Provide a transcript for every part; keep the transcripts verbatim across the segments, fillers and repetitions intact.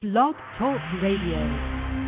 Blog Talk Radio.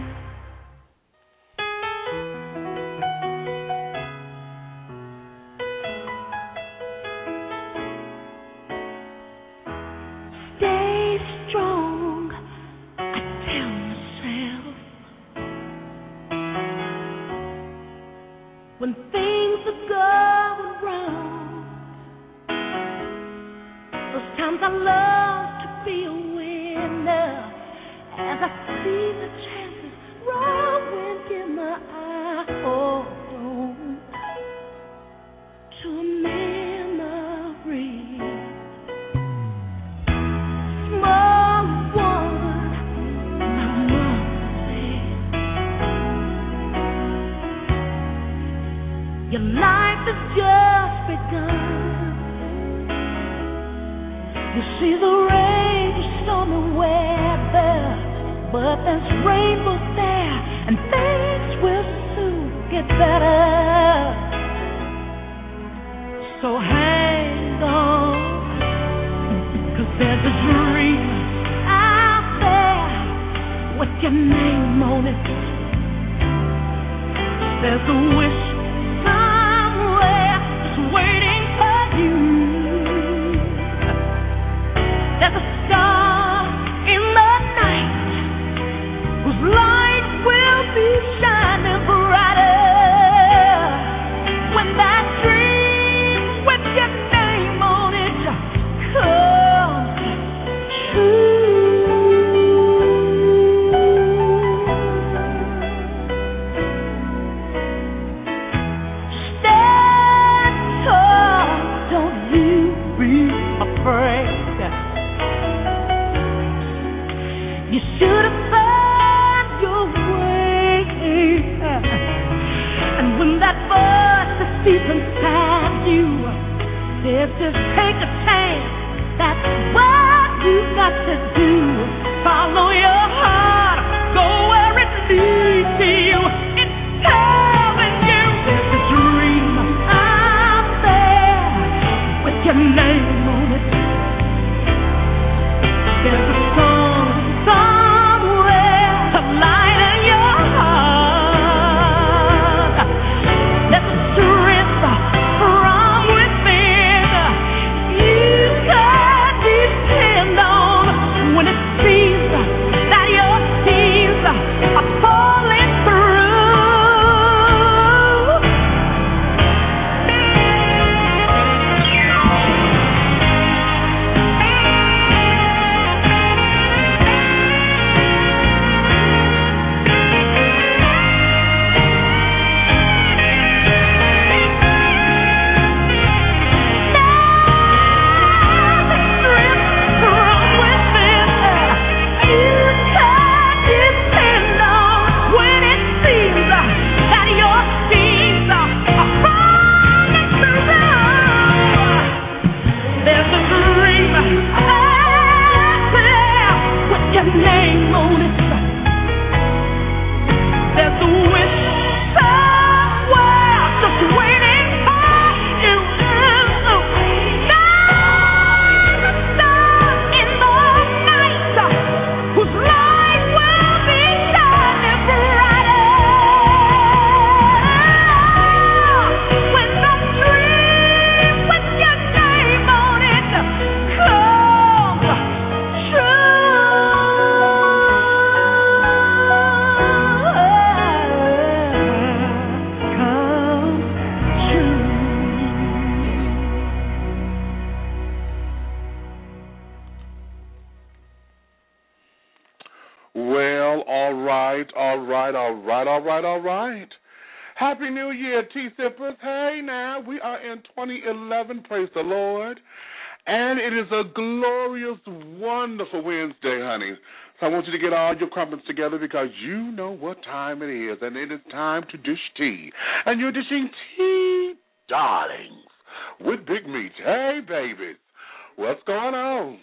Happy New Year, T-Sippers. Hey, now, we are in twenty eleven, praise the Lord. And it is a glorious, wonderful Wednesday, honey. So I want you to get all your crumpets together because you know what time it is. And it is time to dish tea. And you're dishing tea, darlings, with Big Meat. Hey, babies, what's going on?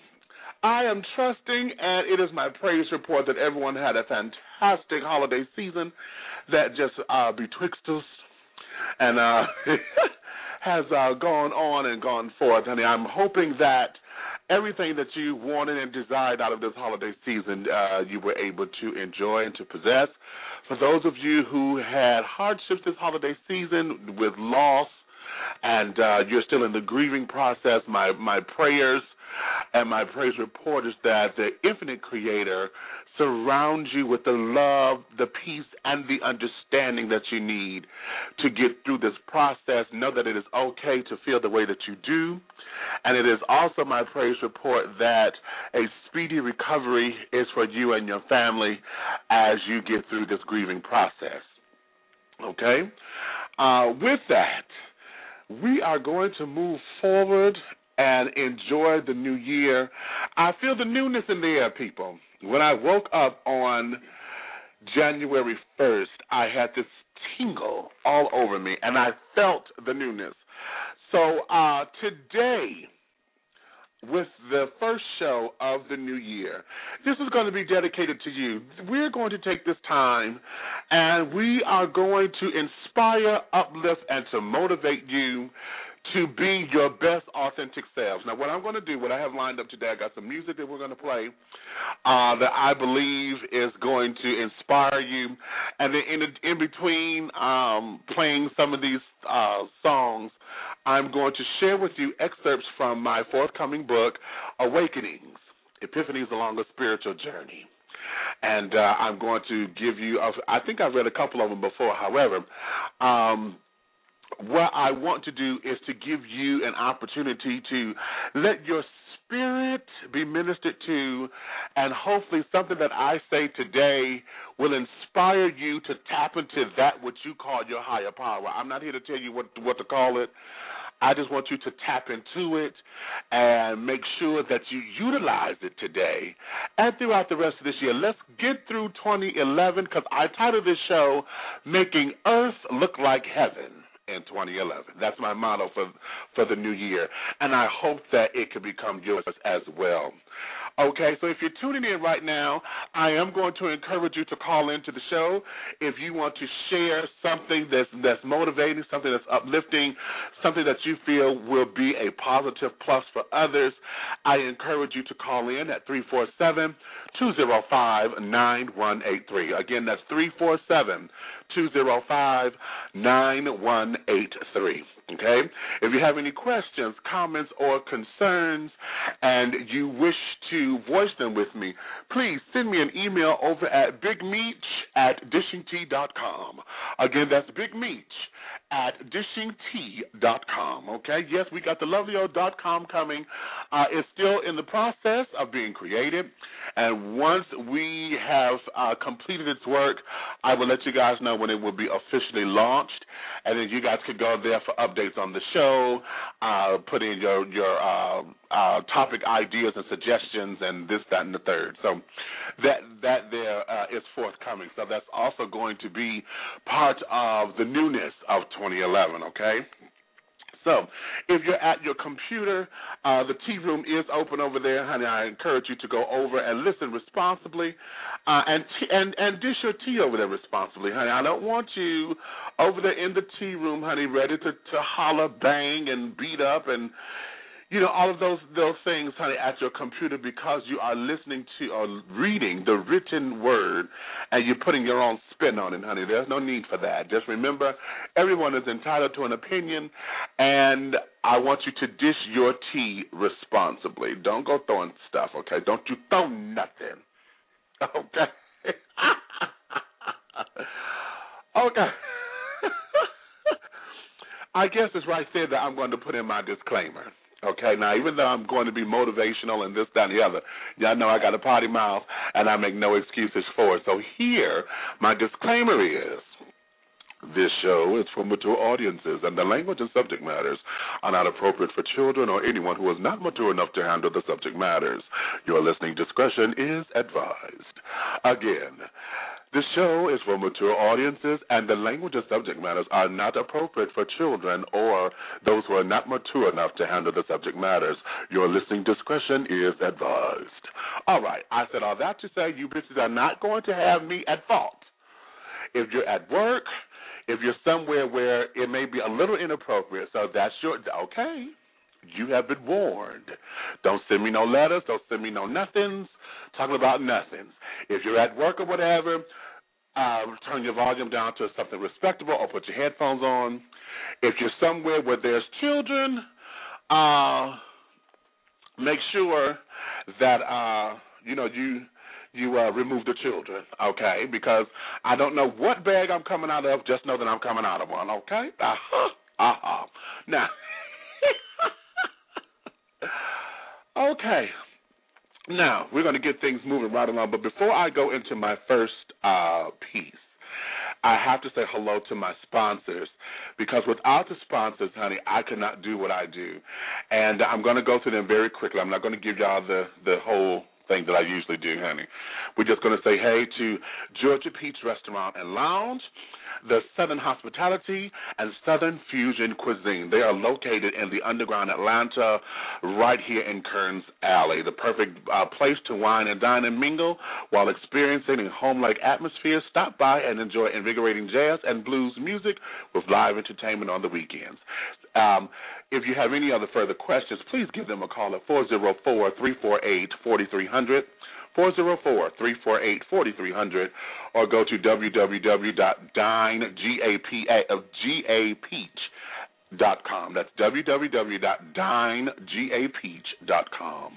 I am trusting, and it is my praise report that everyone had a fantastic holiday season that just uh, betwixt us and uh, has uh, gone on and gone forth, honey. I'm hoping that everything that you wanted and desired out of this holiday season, uh, you were able to enjoy and to possess. For those of you who had hardships this holiday season with loss, and uh, you're still in the grieving process, my, my prayers and my praise report is that the infinite Creator surrounds you with the love, the peace, and the understanding that you need to get through this process. Know that it is okay to feel the way that you do. And it is also my praise report that a speedy recovery is for you and your family as you get through this grieving process. Okay? Uh, with that, we are going to move forward and enjoy the new year. I feel the newness in the air, people. When I woke up on January first, I had this tingle all over me, and I felt the newness. So uh, today, with the first show of the new year, this is going to be dedicated to you. We're going to take this time, and we are going to inspire, uplift, and to motivate you to be your best authentic selves. Now, what I'm going to do, what I have lined up today, I got some music that we're going to play uh, that I believe is going to inspire you. And then in, in between um, playing some of these uh, songs, I'm going to share with you excerpts from my forthcoming book, Awakenings, Epiphanies Along a Spiritual Journey. And uh, I'm going to give you, a, I think I've read a couple of them before, however, um, what I want to do is to give you an opportunity to let your spirit be ministered to, and hopefully something that I say today will inspire you to tap into that which you call your higher power. I'm not here to tell you what, what to call it. I just want you to tap into it and make sure that you utilize it today and throughout the rest of this year. Let's get through twenty eleven, because I titled this show, Making Earth Look Like Heaven in twenty eleven. That's my motto for for the new year, and I hope that it can become yours as well. Okay, so if you're tuning in right now, I am going to encourage you to call into the show if you want to share something that's that's motivating, something that's uplifting, something that you feel will be a positive plus for others. I encourage you to call in at three four seven, two zero five, nine one eight three. Again, that's three four seven, two zero five, nine one eight three. Okay? If you have any questions, comments, or concerns, and you wish to voice them with me, please send me an email over at bigmeech at dishing tea dot com. Again, that's bigmeech at dishing tea dot com. Okay? Yes, we got the lovely old dot com coming. Uh, it's still in the process of being created, and once we have uh, completed its work, I will let you guys know when it will be officially launched, and then you guys can go there for updates on the show, uh, put in your your uh, uh, topic ideas and suggestions, and this, that, and the third. So that that there uh, is forthcoming. So that's also going to be part of the newness of twenty eleven. Okay. So if you're at your computer, uh, the tea room is open over there, honey. I encourage you to go over and listen responsibly, uh, and, t- and and dish your tea over there responsibly, honey. I don't want you over there in the tea room, honey, ready to, to holler, bang, and beat up and, you know, all of those those things, honey, at your computer, because you are listening to or reading the written word and you're putting your own spin on it, honey. There's no need for that. Just remember, everyone is entitled to an opinion, and I want you to dish your tea responsibly. Don't go throwing stuff, okay? Don't you throw nothing, okay? Okay. I guess it's right there that I'm going to put in my disclaimer. Okay, now, even though I'm going to be motivational and this, that, and the other, y'all know I got a potty mouth, and I make no excuses for it. So here, my disclaimer is, this show is for mature audiences, and the language and subject matters are not appropriate for children or anyone who is not mature enough to handle the subject matters. Your listening discretion is advised. Again, this show is for mature audiences, and the language and subject matters are not appropriate for children or those who are not mature enough to handle the subject matters. Your listening discretion is advised. All right, I said all that to say you bitches are not going to have me at fault. If you're at work, if you're somewhere where it may be a little inappropriate, so that's your, okay, you have been warned. Don't send me no letters. Don't send me no nothings. Talking about nothings. If you're at work or whatever, uh, turn your volume down to something respectable or put your headphones on. If you're somewhere where there's children, uh, make sure that uh, you know you you uh, remove the children, okay? Because I don't know what bag I'm coming out of. Just know that I'm coming out of one, okay? Uh-huh. Uh-huh. Now, okay. Now, we're going to get things moving right along. But before I go into my first uh, piece, I have to say hello to my sponsors, because without the sponsors, honey, I could not do what I do. And I'm going to go through them very quickly. I'm not going to give y'all the, the whole thing that I usually do, honey. We're just going to say hey to Georgia Peach Restaurant and Lounge, the Southern Hospitality, and Southern Fusion Cuisine. They are located in the underground Atlanta, right here in Kearns Alley, the perfect uh, place to wine and dine and mingle while experiencing a home-like atmosphere. Stop by and enjoy invigorating jazz and blues music with live entertainment on the weekends. Um, if you have any other further questions, please give them a call at four oh four, three four eight, four three zero zero, four oh four, three four eight, four three zero zero, or go to w w w dot dine peach dot com. That's w w w dot dine peach dot com.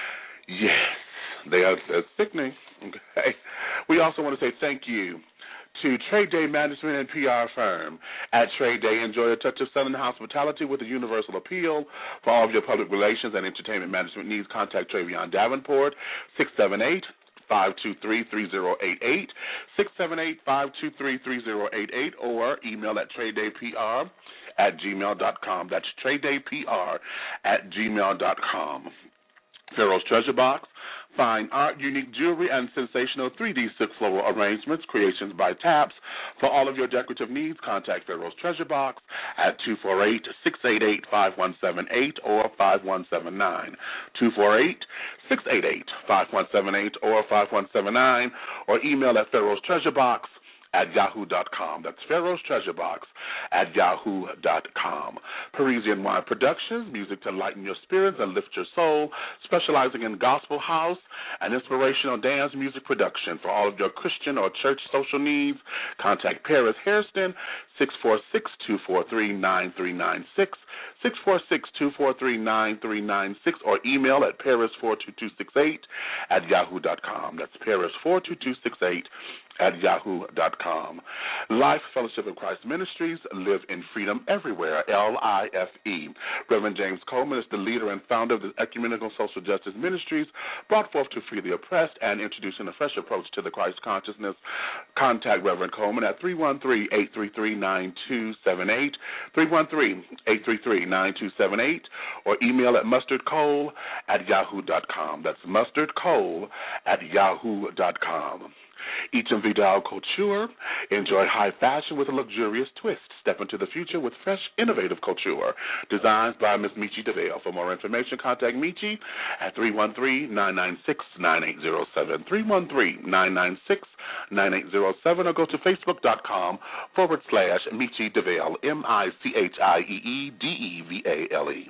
Yes, they are they're sickening. Okay. We also want to say thank you to Trade Day Management and P R Firm. At Trade Day, enjoy a touch of Southern hospitality with a universal appeal. For all of your public relations and entertainment management needs, contact Travion Davenport, six seven eight, five two three, three zero eight eight, six seven eight, five two three, three zero eight eight, or email at tradedaypr at gmail dot com. That's tradedaypr at gmail dot com. Pharaoh's Treasure Box. Fine art, unique jewelry, and sensational three D silk floral arrangements, creations by Taps. For all of your decorative needs, contact Pharaoh's Treasure Box at two four eight, six eight eight, five one seven eight or five one seven nine. two four eight, six eight eight, five one seven eight or five one seven nine, or email at Pharaoh's Treasure Box at yahoo dot com. That's Pharaoh's Treasure Box at yahoo dot com. Parisian Wine Productions, music to lighten your spirits and lift your soul, specializing in gospel house and inspirational dance music production. For all of your Christian or church social needs, contact Paris Hairston, six four six, two four three, nine three nine six, six four six, two four three, nine three nine six, or email at paris four two two six eight at yahoo dot com. That's paris four two two six eight at yahoo dot com. Life Fellowship of Christ Ministries, live in freedom everywhere, L I F E. Reverend James Coleman is the leader and founder of the Ecumenical Social Justice Ministries, brought forth to free the oppressed and introducing a fresh approach to the Christ consciousness. Contact Reverend Coleman at three one three, eight three three, nine two seven eight, three one three, eight three three, nine two seven eight, or email at mustardcole at yahoo dot com. That's mustardcole at yahoo dot com. Each and Vidal Couture. Enjoy high fashion with a luxurious twist. Step into the future with fresh, innovative couture. Designs by Miss Michi DeVale. For more information, contact Michi at three one three, nine nine six, nine eight zero seven, three one three, nine nine six, nine eight zero seven, or go to facebook.com forward slash Michi DeVale, M I C H I E E D E V A L E.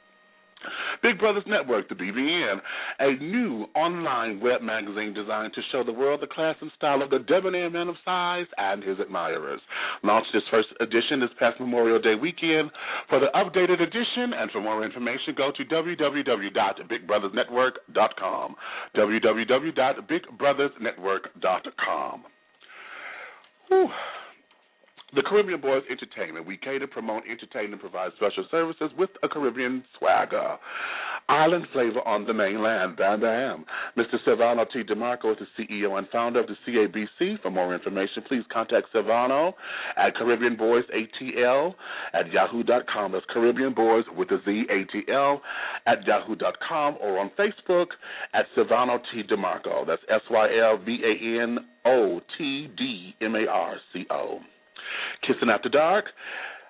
Big Brothers Network, the B B N, a new online web magazine designed to show the world the class and style of the debonair man of size and his admirers. Launched its first edition this past Memorial Day weekend. For the updated edition and for more information, go to w w w dot big brothers network dot com, w w w dot big brothers network dot com. Whew. The Caribbean Boys Entertainment. We cater, promote, entertain, and provide special services with a Caribbean swagger. Island flavor on the mainland. Bam, bam. Mister Silvano T. DeMarco is the C E O and founder of the C A B C. For more information, please contact Silvano at Caribbean Boys A T L at yahoo dot com. That's Caribbean Boys with a Z, A T L at yahoo dot com, or on Facebook at Silvano T. DeMarco. That's S Y L V A N O T D M A R C O. Kissing After Dark.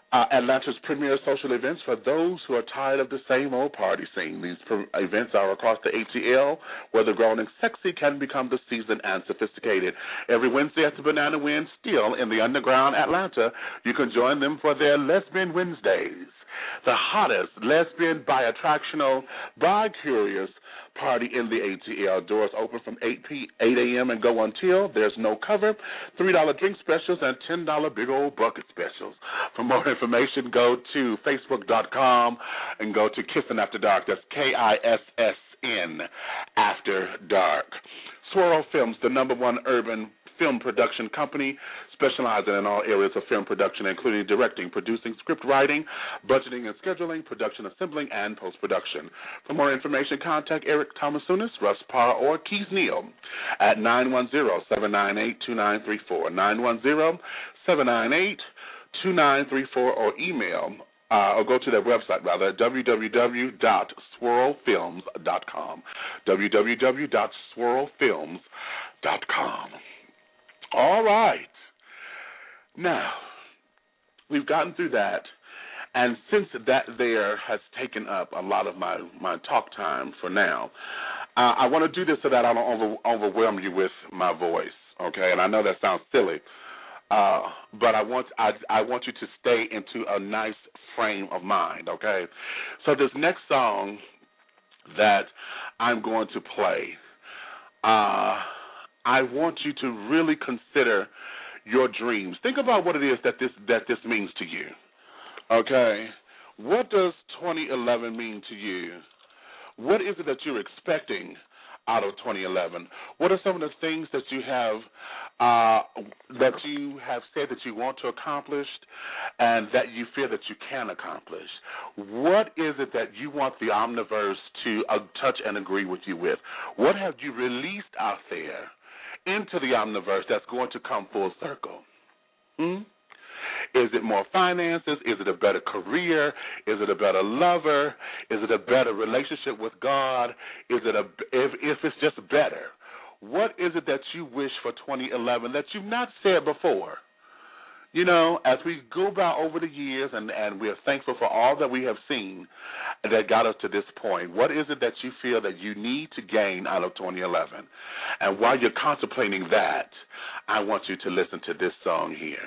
Uh, Atlanta's premier social events for those who are tired of the same old party scene. These pro- events are across the A T L, where the grown and sexy can become the seasoned and sophisticated. Every Wednesday at the Banana Wind, still in the underground Atlanta, you can join them for their Lesbian Wednesdays, the hottest lesbian, bi-attractional, bi-curious party in the A T L. Doors open from eight a.m. and go until there's no cover. three dollar drink specials and ten dollar big old bucket specials. For more information, go to facebook dot com and go to Kissin' After Dark. That's K I S S N After Dark. Swirl Films, the number one urban film production company, specializing in all areas of film production, including directing, producing, script writing, budgeting and scheduling, production assembling, and post-production. For more information, contact Eric Thomasounis, Russ Parr, or Keith Neal at nine one zero, seven nine eight, two nine three four, nine one zero, seven nine eight, two nine three four, or email, uh, or go to their website, rather, w w w dot swirl films dot com, w w w dot swirl films dot com. All right. Now, we've gotten through that, and since that there has taken up a lot of my, my talk time for now, uh, I want to do this so that I don't over, overwhelm you with my voice, okay? And I know that sounds silly, uh, but I want I, I want you to stay into a nice frame of mind, okay? So this next song that I'm going to play, uh, I want you to really consider your dreams. Think about what it is that this that this means to you. Okay? What does twenty eleven mean to you? What is it that you're expecting out of twenty eleven? What are some of the things that you have uh, that you have said that you want to accomplish and that you feel that you can accomplish? What is it that you want the Omniverse to uh, touch and agree with you with? What have you released out there into the Omniverse that's going to come full circle? Hmm? Is it more finances? Is it a better career? Is it a better lover? Is it a better relationship with God? Is it a if, if it's just better? What is it that you wish for twenty eleven that you've not said before? You know, as we go by over the years, and, and we're thankful for all that we have seen that got us to this point, what is it that you feel that you need to gain out of twenty eleven? And while you're contemplating that, I want you to listen to this song here.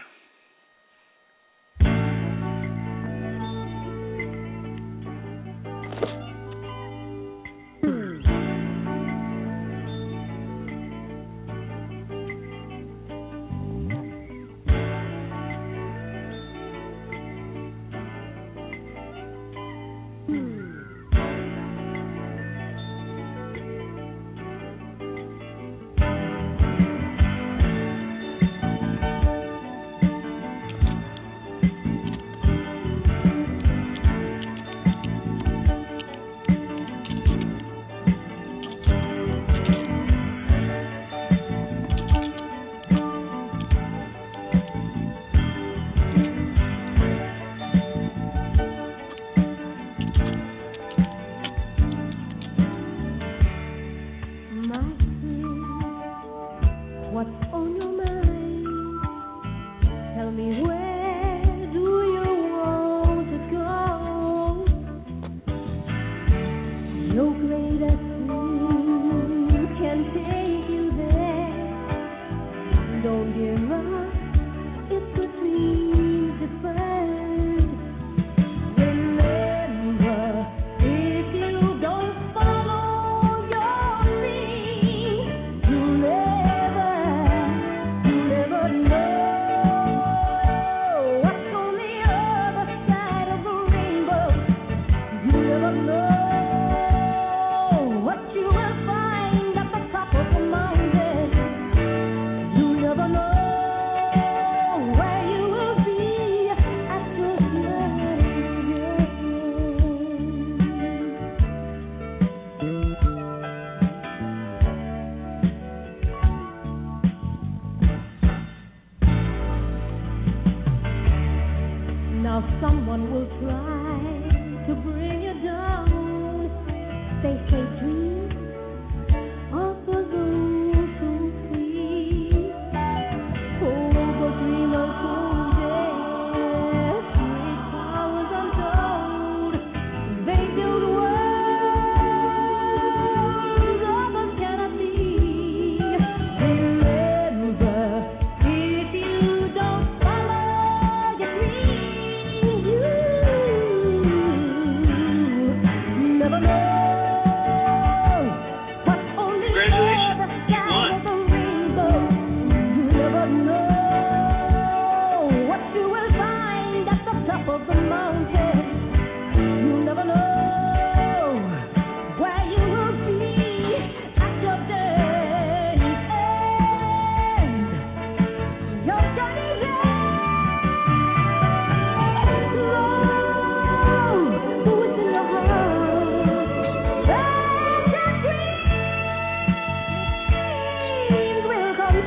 What you will find at the top of the mountain, you never know.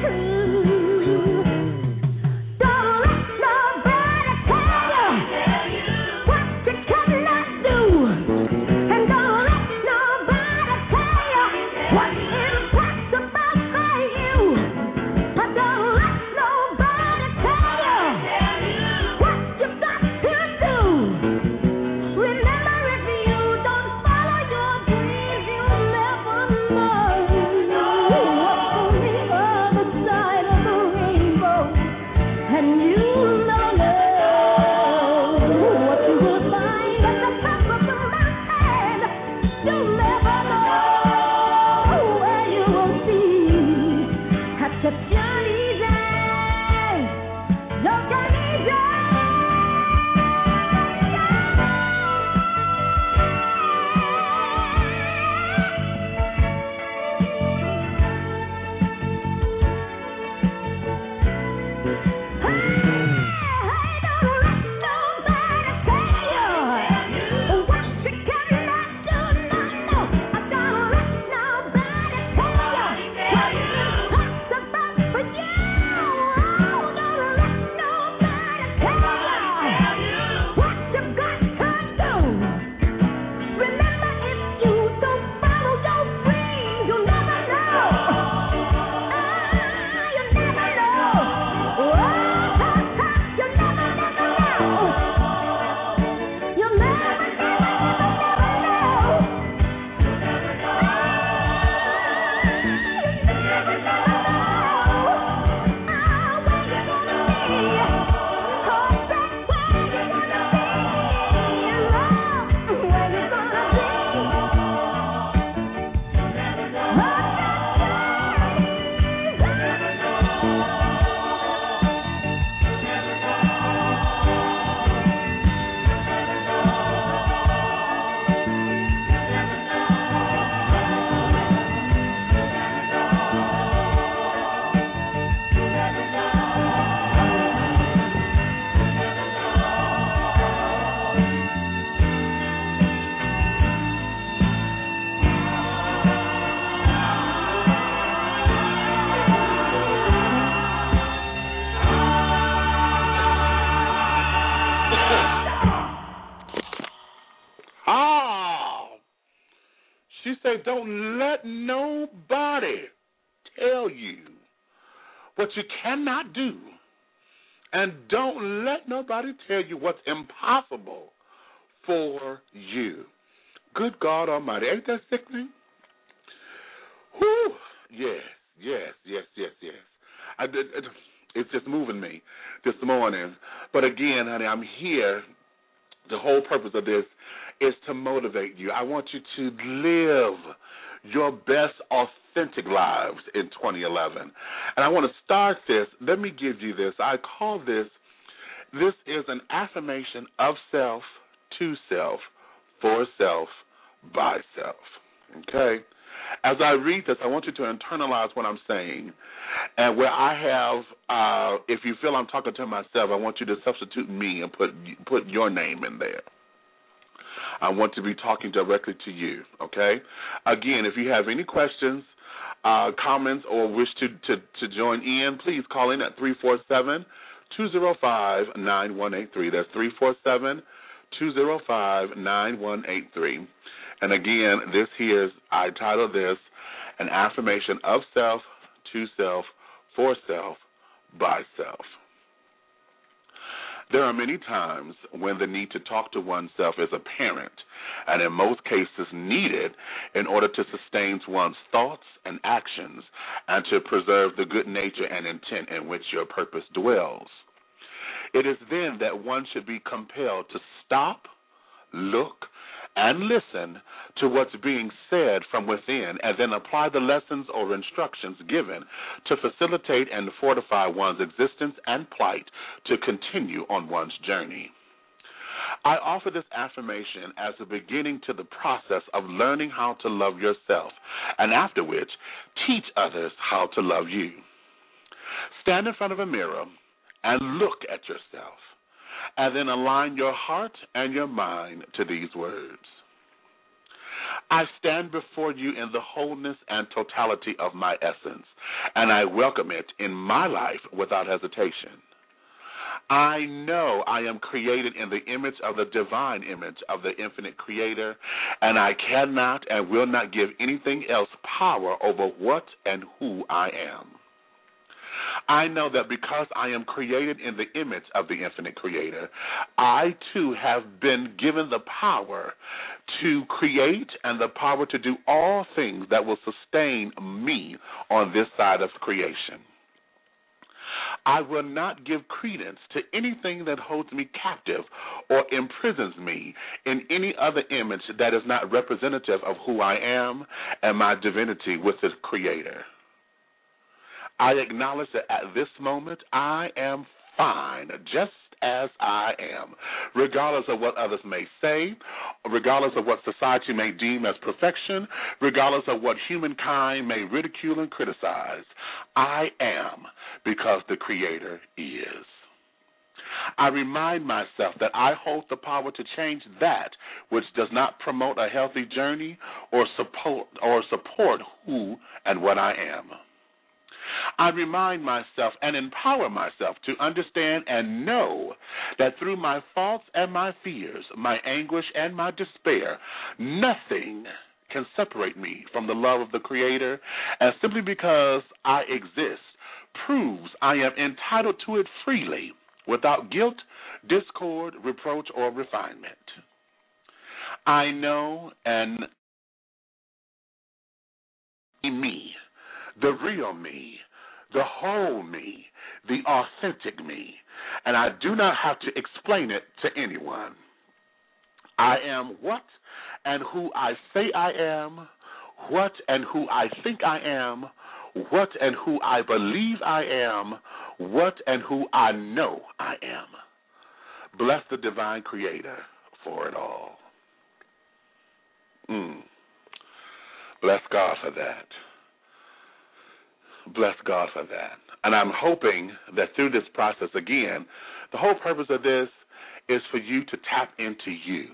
Don't let nobody tell you what you cannot do. And don't let nobody tell you what's impossible for you. Good God Almighty. Ain't that sickening? Whew. Yes, yes, yes, yes, yes. I, it, it, it's just moving me this morning. But again, honey, I'm here. The whole purpose of this is to motivate you. I want you to live your best authentic lives in twenty eleven. And I want to start this. Let me give you this. I call this, this is an affirmation of self, to self, for self, by self. Okay? As I read this, I want you to internalize what I'm saying. And where I have, uh, if you feel I'm talking to myself, I want you to substitute me and put put your name in there. I want to be talking directly to you, okay? Again, if you have any questions, uh, comments, or wish to, to, to join in, please call in at three four seven, two zero five, nine one eight three. That's three four seven, two zero five, nine one eight three. And again, this here is, I title this, an affirmation of self, to self, for self, by self. There are many times when the need to talk to oneself is apparent, and in most cases needed in order to sustain one's thoughts and actions and to preserve the good nature and intent in which your purpose dwells. It is then that one should be compelled to stop, look, and listen to what's being said from within, and then apply the lessons or instructions given to facilitate and fortify one's existence and plight to continue on one's journey. I offer this affirmation as a beginning to the process of learning how to love yourself, and after which, teach others how to love you. Stand in front of a mirror and look at yourself, and then align your heart and your mind to these words. I stand before you in the wholeness and totality of my essence, and I welcome it in my life without hesitation. I know I am created in the image of the divine image of the infinite creator, and I cannot and will not give anything else power over what and who I am. I know that because I am created in the image of the infinite creator, I too have been given the power to create and the power to do all things that will sustain me on this side of creation. I will not give credence to anything that holds me captive or imprisons me in any other image that is not representative of who I am and my divinity with its creator. I acknowledge that at this moment I am fine, just as I am, regardless of what others may say, regardless of what society may deem as perfection, regardless of what humankind may ridicule and criticize. I am because the Creator is. I remind myself that I hold the power to change that which does not promote a healthy journey or support or support who and what I am. I remind myself and empower myself to understand and know that through my faults and my fears, my anguish and my despair, nothing can separate me from the love of the Creator, and simply because I exist proves I am entitled to it freely, without guilt, discord, reproach, or refinement. I know and me, the real me, the whole me, the authentic me, and I do not have to explain it to anyone. I am what and who I say I am, what and who I think I am, what and who I believe I am, what and who I know I am. Bless the divine Creator for it all. Mm. Bless God for that. Bless God for that. And I'm hoping that through this process, again, the whole purpose of this is for you to tap into you.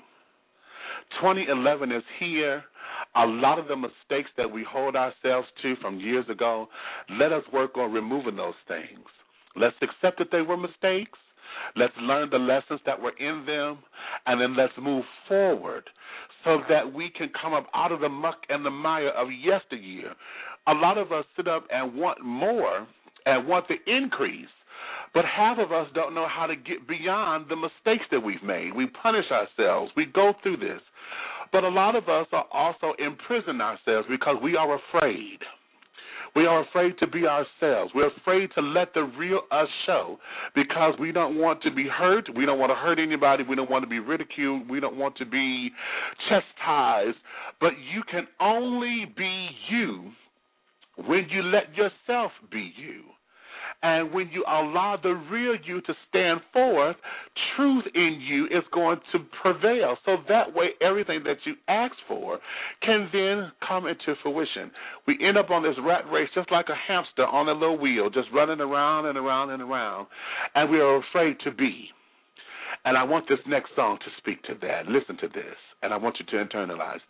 twenty eleven is here. A lot of the mistakes that we hold ourselves to from years ago, let us work on removing those things. Let's accept that they were mistakes. Let's learn the lessons that were in them, and then let's move forward so that we can come up out of the muck and the mire of yesteryear. A lot of us sit up and want more and want the increase, but half of us don't know how to get beyond the mistakes that we've made. We punish ourselves. We go through this. But a lot of us are also imprisoning ourselves because we are afraid. We are afraid to be ourselves. We're afraid to let the real us show because we don't want to be hurt. We don't want to hurt anybody. We don't want to be ridiculed. We don't want to be chastised. But you can only be you when you let yourself be you. And when you allow the real you to stand forth, truth in you is going to prevail. So that way, everything that you ask for can then come into fruition. We end up on this rat race just like a hamster on a little wheel, just running around and around and around, and we are afraid to be. And I want this next song to speak to that. Listen to this, and I want you to internalize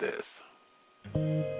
this.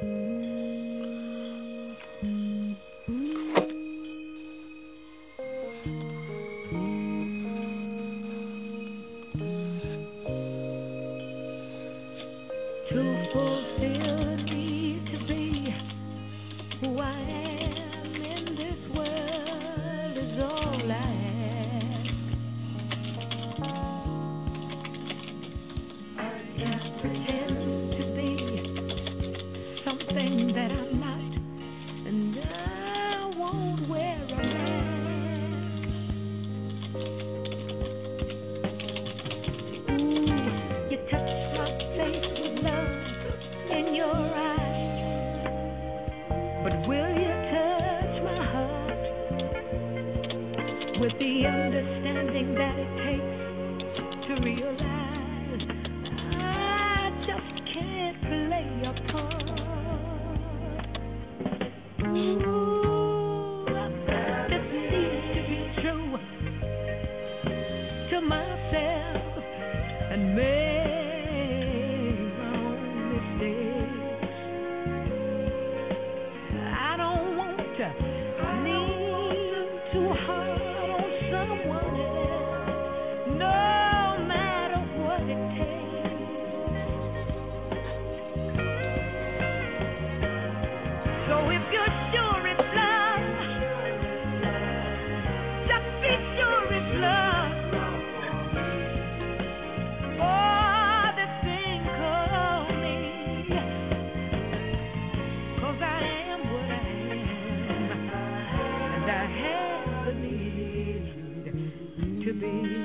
Myself and make my own mistakes. the need to be.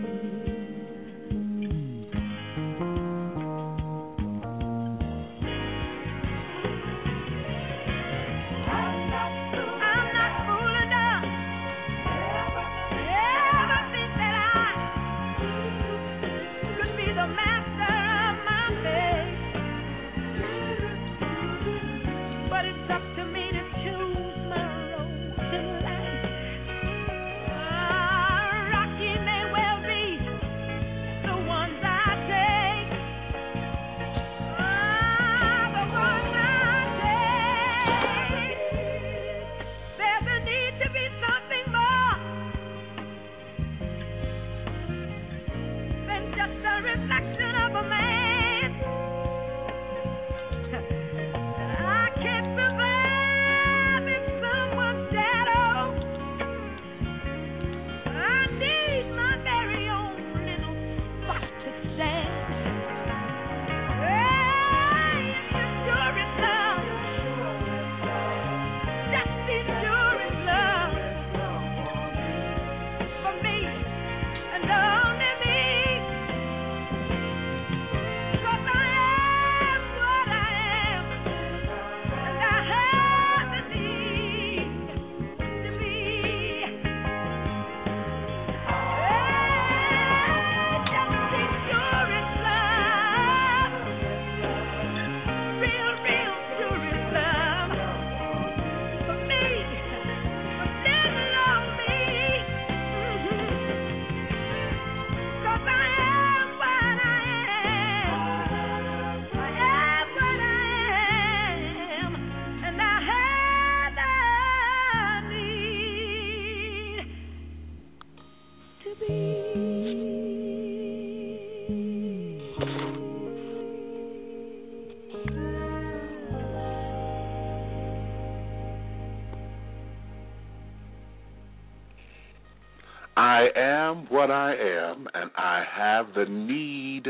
I am what I am, and I have the need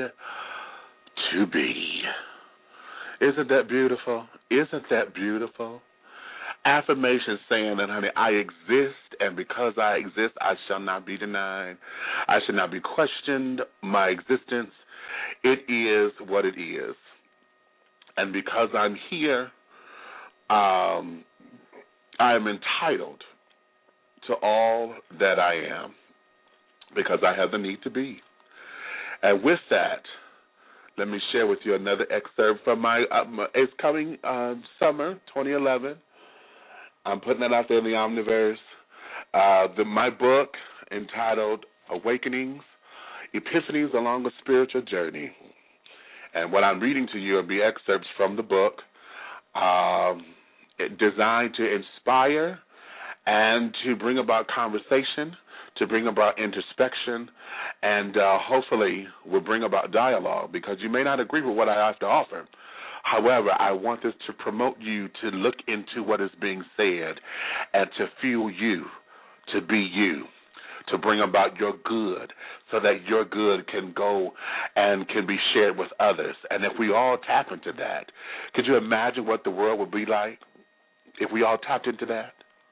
to be. Isn't that beautiful? Isn't that beautiful? Affirmation saying that, honey, I exist, and because I exist, I shall not be denied. I shall not be questioned. My existence, it is what it is. And because I'm here, um, I am entitled to all that I am because I have the need to be. And with that, let me share with you another excerpt from my, uh, my it's coming uh, summer twenty eleven. I'm putting that out there in the Omniverse. Uh, the, my book entitled Awakenings, Epiphanies Along a Spiritual Journey. And what I'm reading to you will be excerpts from the book um, designed to inspire and to bring about conversation, to bring about introspection, and uh, hopefully will bring about dialogue, because you may not agree with what I have to offer. However, I want this to promote you to look into what is being said and to fuel you to be you, to bring about your good so that your good can go and can be shared with others. And if we all tap into that, could you imagine what the world would be like if we all tapped into that?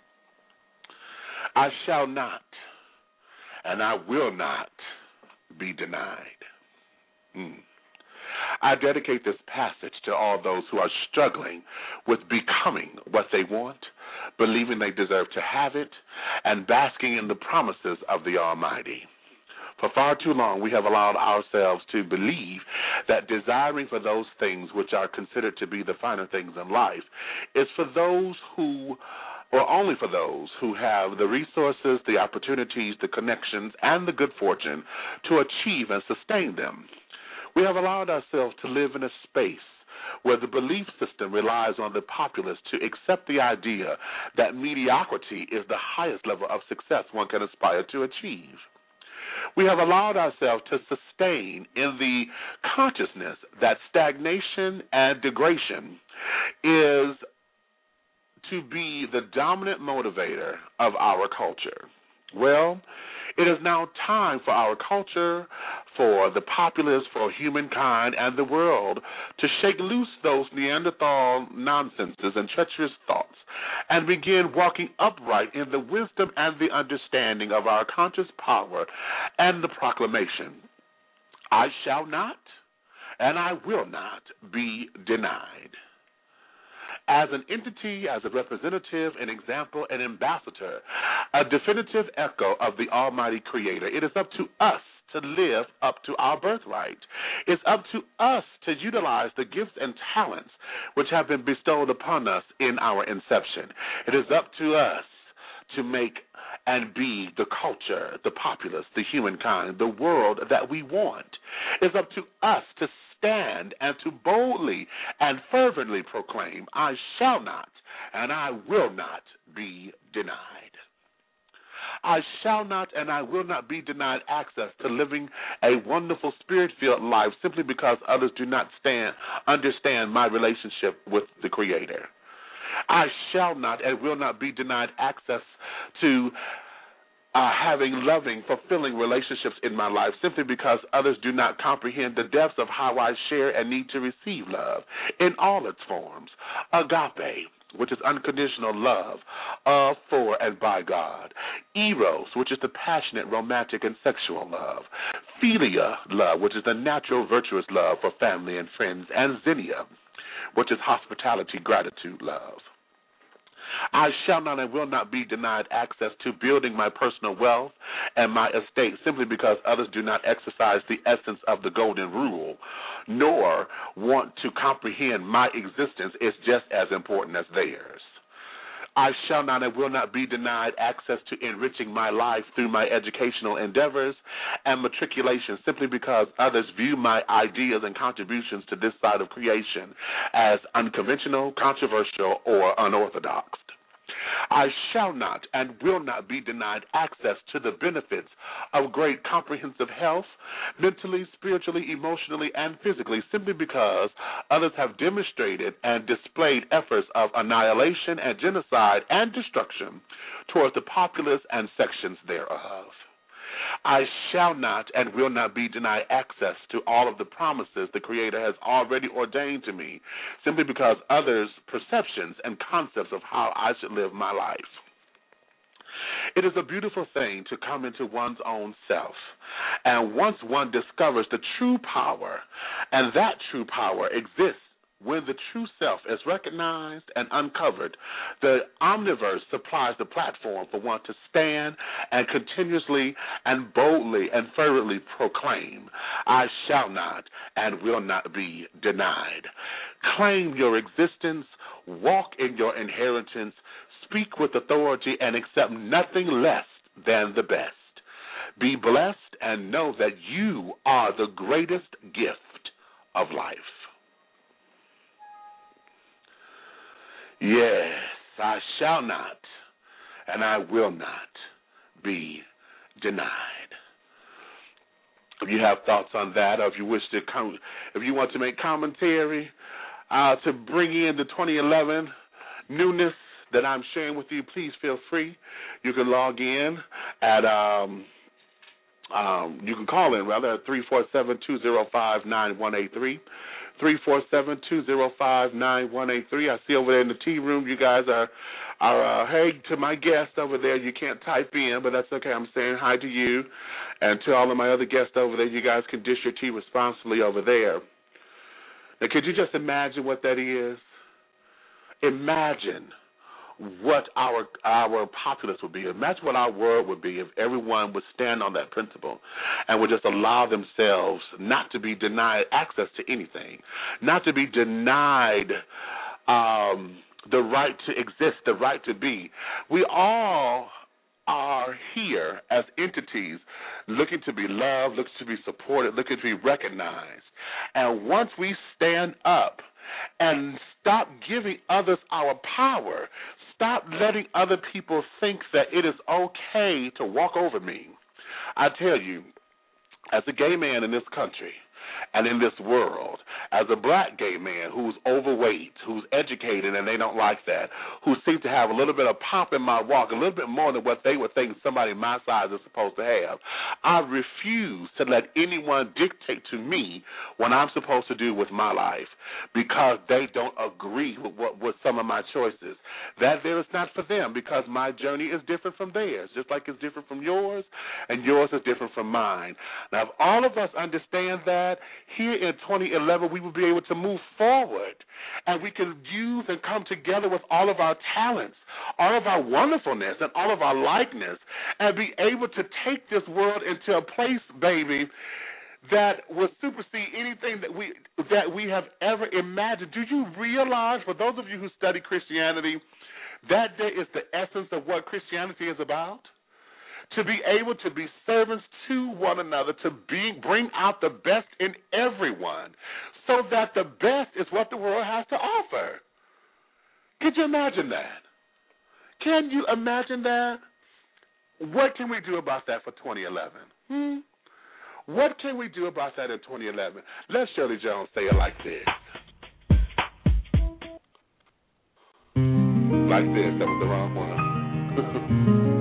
I shall not, and I will not be denied. Mm. I dedicate this passage to all those who are struggling with becoming what they want, believing they deserve to have it, and basking in the promises of the Almighty. For far too long, we have allowed ourselves to believe that desiring for those things which are considered to be the finer things in life is for those who, or only for those who have the resources, the opportunities, the connections, and the good fortune to achieve and sustain them. We have allowed ourselves to live in a space where the belief system relies on the populace to accept the idea that mediocrity is the highest level of success one can aspire to achieve. We have allowed ourselves to sustain in the consciousness that stagnation and degradation is to be the dominant motivator of our culture. Well, it is now time for our culture, for the populace, for humankind, and the world to shake loose those Neanderthal nonsenses and treacherous thoughts and begin walking upright in the wisdom and the understanding of our conscious power and the proclamation, I shall not and I will not be denied. As an entity, as a representative, an example, an ambassador, a definitive echo of the Almighty Creator, it is up to us to live up to our birthright. It's up to us to utilize the gifts and talents which have been bestowed upon us in our inception. It is up to us to make and be the culture, the populace, the humankind, the world that we want. It's up to us to stand and to boldly and fervently proclaim, I shall not and I will not be denied. I shall not and I will not be denied access to living a wonderful spirit-filled life simply because others do not stand, understand my relationship with the Creator. I shall not and will not be denied access to uh, having loving, fulfilling relationships in my life simply because others do not comprehend the depths of how I share and need to receive love in all its forms. Agape, which is unconditional love of, for, and by God. Eros, which is the passionate, romantic, and sexual love. Philia love, which is the natural, virtuous love for family and friends. And Xenia, which is hospitality, gratitude, love. I shall not and will not be denied access to building my personal wealth and my estate simply because others do not exercise the essence of the golden rule, nor want to comprehend my existence is just as important as theirs. I shall not and will not be denied access to enriching my life through my educational endeavors and matriculation simply because others view my ideas and contributions to this side of creation as unconventional, controversial, or unorthodox. I shall not and will not be denied access to the benefits of great comprehensive health, mentally, spiritually, emotionally, and physically, simply because others have demonstrated and displayed efforts of annihilation and genocide and destruction towards the populace and sections thereof. I shall not and will not be denied access to all of the promises the Creator has already ordained to me, simply because others' perceptions and concepts of how I should live my life. It is a beautiful thing to come into one's own self, and once one discovers the true power, and that true power exists when the true self is recognized and uncovered, the omniverse supplies the platform for one to stand and continuously and boldly and fervently proclaim, I shall not and will not be denied. Claim your existence, walk in your inheritance, speak with authority, and accept nothing less than the best. Be blessed and know that you are the greatest gift of life. Yes, I shall not, and I will not be denied. If you have thoughts on that, or if you wish to, com- if you want to make commentary uh, to bring in the twenty eleven newness that I'm sharing with you, please feel free. You can log in at, um, um, you can call in rather at three four seven, two zero five, nine one eight three. three four seven, two zero five, nine one eight three. I see over there in the tea room you guys are, are uh, hey, to my guest over there, you can't type in, but that's okay. I'm saying hi to you. And to all of my other guests over there, you guys can dish your tea responsibly over there. Now, could you just imagine what that is? Imagine what our our populace would be. Imagine what our world would be if everyone would stand on that principle and would just allow themselves not to be denied access to anything, not to be denied um, the right to exist, the right to be. We all are here as entities looking to be loved, looking to be supported, looking to be recognized. And once we stand up and stop giving others our power, stop letting other people think that it is okay to walk over me. I tell you, as a gay man in this country, and in this world, as a black gay man who's overweight, who's educated and they don't like that, who seems to have a little bit of pop in my walk, a little bit more than what they would think somebody my size is supposed to have, I refuse to let anyone dictate to me what I'm supposed to do with my life because they don't agree with what with some of my choices. That there is not for them because my journey is different from theirs, just like it's different from yours, and yours is different from mine. Now, if all of us understand that, here in twenty eleven we will be able to move forward, and we can use and come together with all of our talents, all of our wonderfulness, and all of our likeness, and be able to take this world into a place, baby, that will supersede anything that we that we have ever imagined. Do you realize, for those of you who study Christianity, that there is the essence of what Christianity is about? To be able to be servants to one another, to be, bring out the best in everyone, so that the best is what the world has to offer. Could you imagine that? Can you imagine that? What can we do about that for twenty eleven? Hmm? What can we do about that in twenty eleven? Let Shirley Jones say it like this. Like this. That was the wrong one.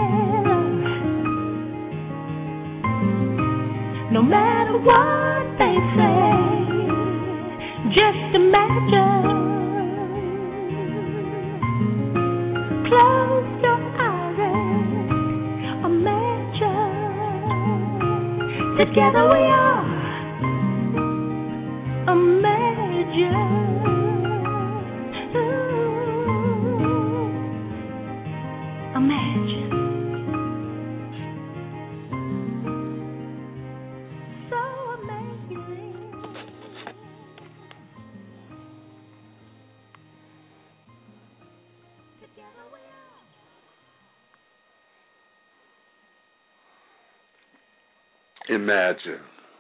No matter what they say, just imagine. Close your eyes and imagine. Together we are. Imagine. Ooh. Imagine. So amazing. Together we are. Imagine.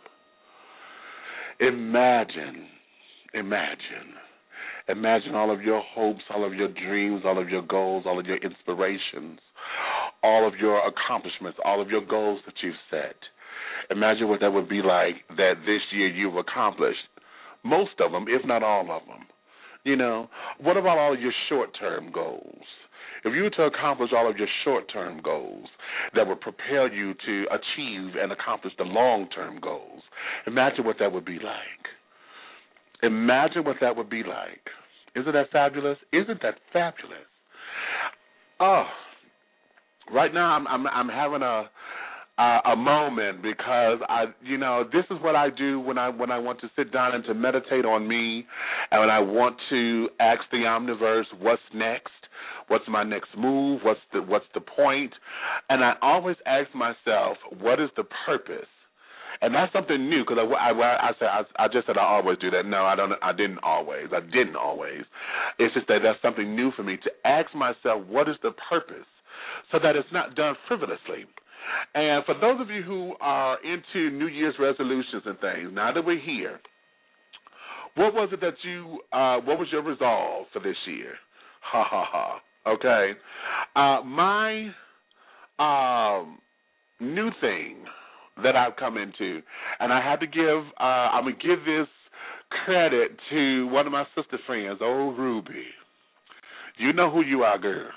Imagine. Imagine. Imagine all of your hopes, all of your dreams, all of your goals, all of your inspirations, all of your accomplishments, all of your goals that you've set. Imagine what that would be like that this year you've accomplished most of them, if not all of them. You know, what about all of your short-term goals? If you were to accomplish all of your short-term goals that would propel you to achieve and accomplish the long-term goals, imagine what that would be like. Imagine what that would be like. Isn't that fabulous? Isn't that fabulous? Oh, right now I'm I'm, I'm having a uh, a moment because I, you know, this is what I do when I when I want to sit down and to meditate on me, and when I want to ask the Omniverse, what's next? What's my next move? What's the what's the point? And I always ask myself, what is the purpose? And that's something new because I, I, I, said, I, I just said I always do that. No, I don't. I didn't always. I didn't always. It's just that that's something new for me to ask myself, what is the purpose, so that it's not done frivolously. And for those of you who are into New Year's resolutions and things, now that we're here, what was it that you? Uh, what was your resolve for this year? Ha ha ha. Okay. Uh, my um, new thing that I've come into, and I had to give, uh, I'm going to give this credit to one of my sister friends, old Ruby. You know who you are, girl.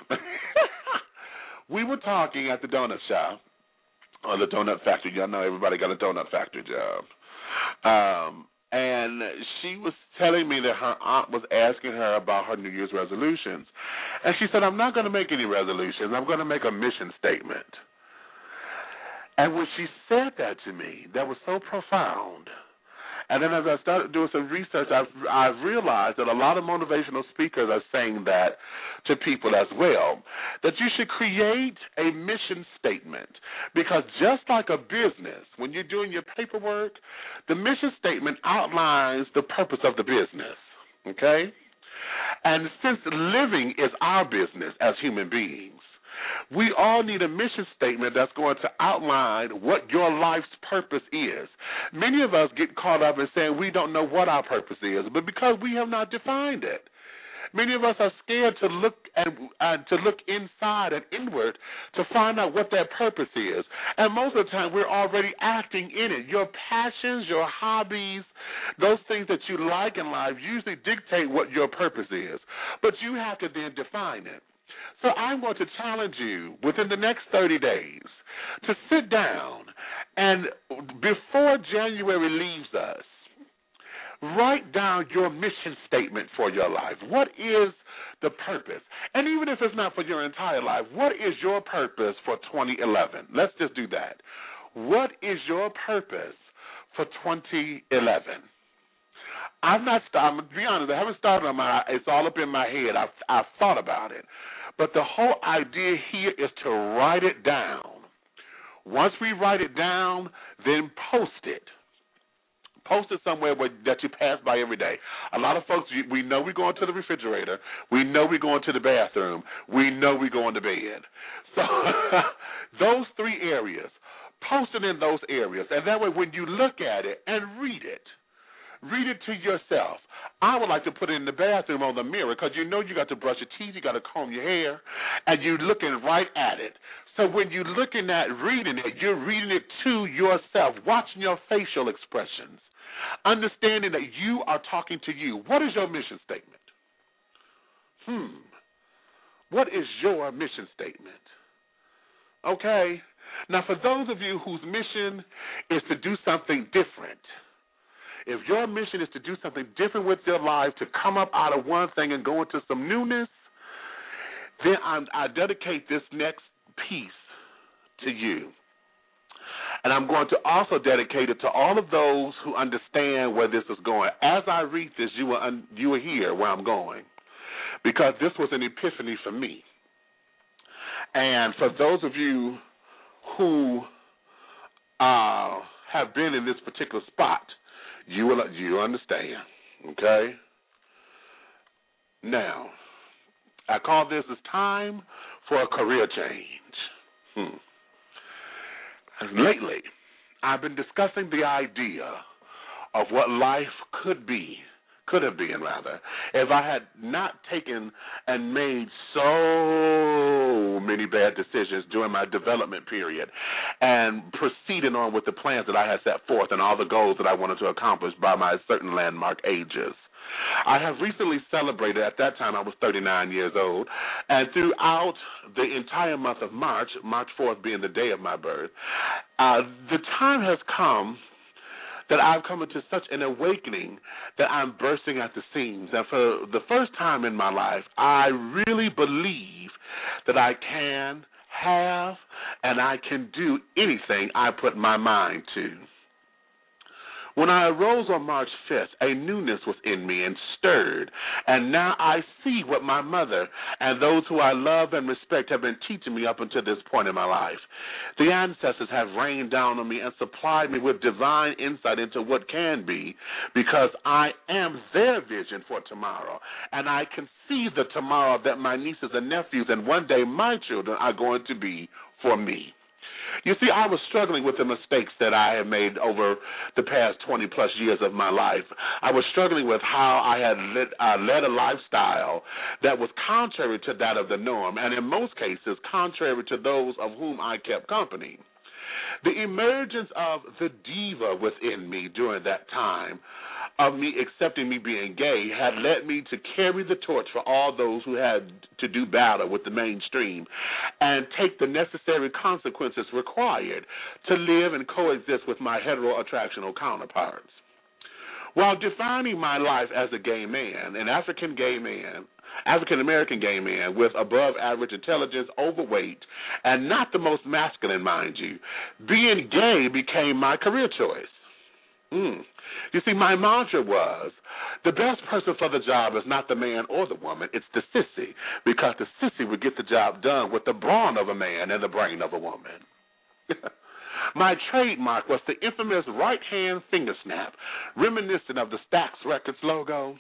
We were talking at the donut shop, or the donut factory. Y'all know everybody got a donut factory job. Um, and she was telling me that her aunt was asking her about her New Year's resolutions. And she said, I'm not going to make any resolutions. I'm going to make a mission statement. And when she said that to me, that was so profound. And then as I started doing some research, I've, I've realized that a lot of motivational speakers are saying that to people as well, that you should create a mission statement. Because just like a business, when you're doing your paperwork, the mission statement outlines the purpose of the business, okay? And since living is our business as human beings, we all need a mission statement that's going to outline what your life's purpose is. Many of us get caught up in saying we don't know what our purpose is, but because we have not defined it. Many of us are scared to look and uh, to look inside and inward to find out what that purpose is. And most of the time, we're already acting in it. Your passions, your hobbies, those things that you like in life usually dictate what your purpose is. But you have to then define it. So I'm going to challenge you within the next thirty days to sit down and before January leaves us, write down your mission statement for your life. What is the purpose? And even if it's not for your entire life, what is your purpose for twenty eleven? Let's just do that. What is your purpose for twenty eleven? I'm not, I'm going to be honest, I haven't started on my, it's all up in my head. I've, I've thought about it. But the whole idea here is to write it down. Once we write it down, then post it. Post it somewhere where, that you pass by every day. A lot of folks, we know we're going to the refrigerator. We know we're going to the bathroom. We know we're going to bed. So those three areas, post it in those areas. And that way when you look at it and read it, read it to yourself. I would like to put it in the bathroom on the mirror because you know you got to brush your teeth, you got to comb your hair, and you're looking right at it. So when you're looking at reading it, you're reading it to yourself, watching your facial expressions, understanding that you are talking to you. What is your mission statement? Hmm. What is your mission statement? Okay. Now, for those of you whose mission is to do something different, if your mission is to do something different with your life, to come up out of one thing and go into some newness, then I'm, I dedicate this next piece to you. And I'm going to also dedicate it to all of those who understand where this is going. As I read this, you will, un- you will hear where I'm going, because this was an epiphany for me. And for those of you who uh, have been in this particular spot, you will you understand, okay? Now, I call this "It's Time for a Career Change." Hmm. Lately, I've been discussing the idea of what life could be, could have been rather, if I had not taken and made so many bad decisions during my development period and proceeding on with the plans that I had set forth and all the goals that I wanted to accomplish by my certain landmark ages. I have recently celebrated, at that time I was thirty-nine years old, and throughout the entire month of March, March fourth being the day of my birth, uh, the time has come that I've come into such an awakening that I'm bursting at the seams. And for the first time in my life, I really believe that I can, have, and I can do anything I put my mind to. When I arose on March fifth, a newness was in me and stirred, and now I see what my mother and those who I love and respect have been teaching me up until this point in my life. The ancestors have rained down on me and supplied me with divine insight into what can be, because I am their vision for tomorrow, and I can see the tomorrow that my nieces and nephews and one day my children are going to be for me. You see, I was struggling with the mistakes that I had made over the past twenty-plus years of my life. I was struggling with how I had led, uh, led a lifestyle that was contrary to that of the norm, and in most cases, contrary to those of whom I kept company. The emergence of the diva within me during that time of me accepting me being gay had led me to carry the torch for all those who had to do battle with the mainstream and take the necessary consequences required to live and coexist with my hetero-attractional counterparts. While defining my life as a gay man, an African gay man, African-American gay man with above-average intelligence, overweight, and not the most masculine, mind you, being gay became my career choice. Mm. You see, my mantra was, the best person for the job is not the man or the woman, it's the sissy, because the sissy would get the job done with the brawn of a man and the brain of a woman. My trademark was the infamous right-hand finger snap, reminiscent of the Stax Records logo.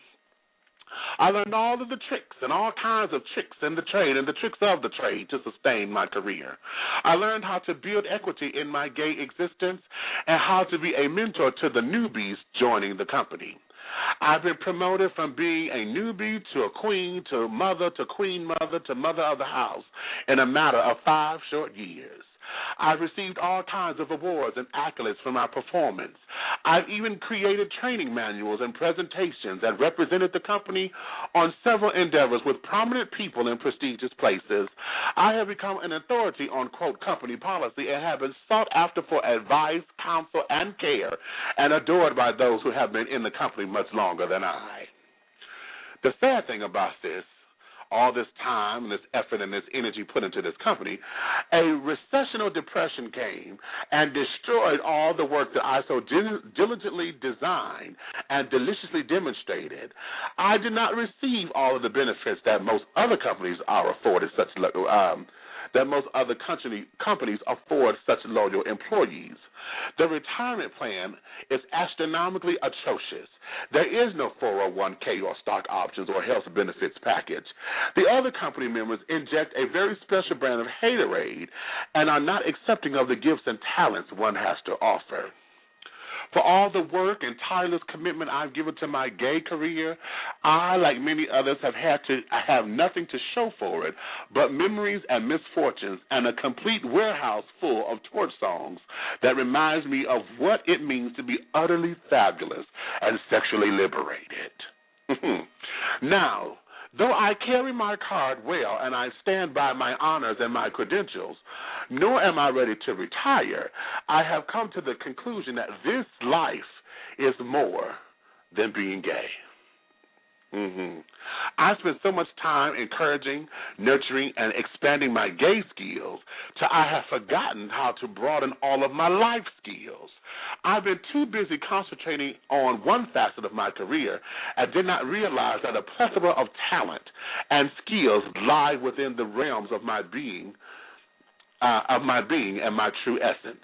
I learned all of the tricks and all kinds of tricks in the trade and the tricks of the trade to sustain my career. I learned how to build equity in my gay existence and how to be a mentor to the newbies joining the company. I've been promoted from being a newbie to a queen to mother to queen mother to mother of the house in a matter of five short years. I've received all kinds of awards and accolades for my performance. I've even created training manuals and presentations and represented the company on several endeavors with prominent people in prestigious places. I have become an authority on, quote, company policy and have been sought after for advice, counsel, and care, and adored by those who have been in the company much longer than I. The sad thing about this, all this time and this effort and this energy put into this company, a recession or depression came and destroyed all the work that I so diligently designed and deliciously demonstrated. I did not receive all of the benefits that most other companies are afforded such um, that most other company, companies afford such loyal employees. The retirement plan is astronomically atrocious. There is no four oh one k or stock options or health benefits package. The other company members inject a very special brand of haterade and are not accepting of the gifts and talents one has to offer. For all the work and tireless commitment I've given to my gay career, I, like many others, have had to I have nothing to show for it but memories and misfortunes and a complete warehouse full of torch songs that reminds me of what it means to be utterly fabulous and sexually liberated. Now, though I carry my card well and I stand by my honors and my credentials, nor am I ready to retire, I have come to the conclusion that this life is more than being gay. Mm-hmm. I spent so much time encouraging, nurturing, and expanding my gay skills till I have forgotten how to broaden all of my life skills. I've been too busy concentrating on one facet of my career and did not realize that a plethora of talent and skills lie within the realms of my being, uh, of my being and my true essence.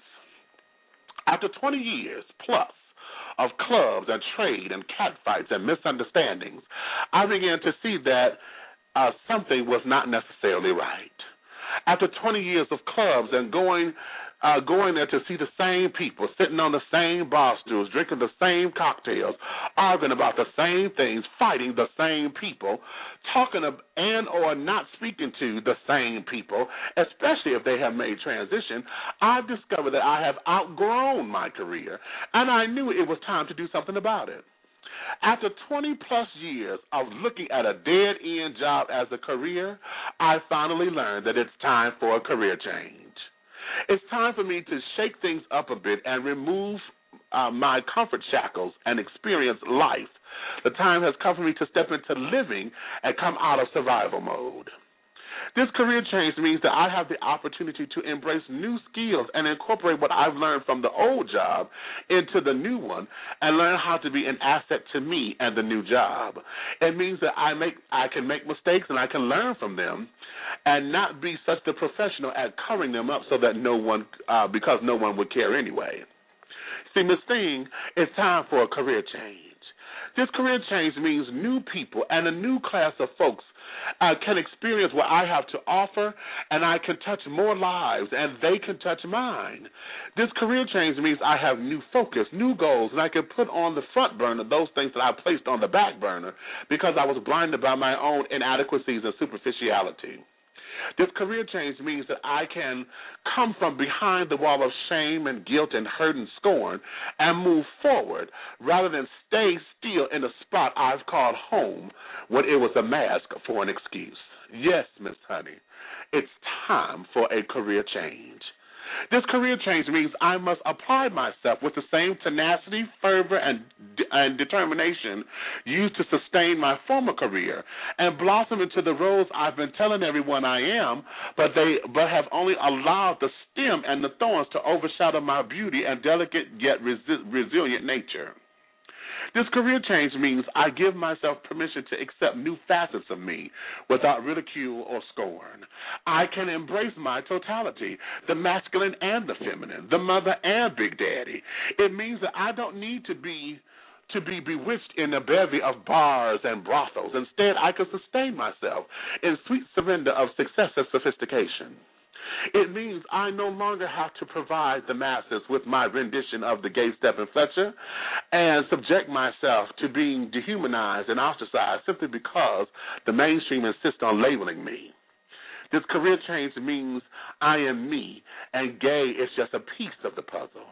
After twenty years plus of clubs and trade and catfights and misunderstandings, I began to see that uh, something was not necessarily right. After twenty years of clubs and going uh, going there to see the same people, sitting on the same bar stools, drinking the same cocktails, arguing about the same things, fighting the same people, talking of, and or not speaking to the same people, especially if they have made transition, I've discovered that I have outgrown my career, and I knew it was time to do something about it. After twenty-plus years of looking at a dead-end job as a career, I finally learned that it's time for a career change. It's time for me to shake things up a bit and remove uh, my comfort shackles and experience life. The time has come for me to step into living and come out of survival mode. This career change means that I have the opportunity to embrace new skills and incorporate what I've learned from the old job into the new one and learn how to be an asset to me and the new job. It means that I make I can make mistakes and I can learn from them and not be such a professional at covering them up so that no one, uh, because no one would care anyway. See, Miz Thing, it's time for a career change. This career change means new people and a new class of folks uh, can experience what I have to offer, and I can touch more lives, and they can touch mine. This career change means I have new focus, new goals, and I can put on the front burner those things that I placed on the back burner because I was blinded by my own inadequacies and superficiality. This career change means that I can come from behind the wall of shame and guilt and hurt and scorn and move forward rather than stay still in a spot I've called home when it was a mask for an excuse. Yes, Miss Honey, it's time for a career change. This career change means I must apply myself with the same tenacity, fervor, and, and determination used to sustain my former career and blossom into the roles I've been telling everyone I am, but they but have only allowed the stem and the thorns to overshadow my beauty and delicate yet resi- resilient nature. This career change means I give myself permission to accept new facets of me without ridicule or scorn. I can embrace my totality, the masculine and the feminine, the mother and Big Daddy. It means that I don't need to be to be bewitched in a bevy of bars and brothels. Instead, I can sustain myself in sweet surrender of success and sophistication. It means I no longer have to provide the masses with my rendition of the gay Stephen Fletcher and subject myself to being dehumanized and ostracized simply because the mainstream insists on labeling me. This career change means I am me, and gay is just a piece of the puzzle.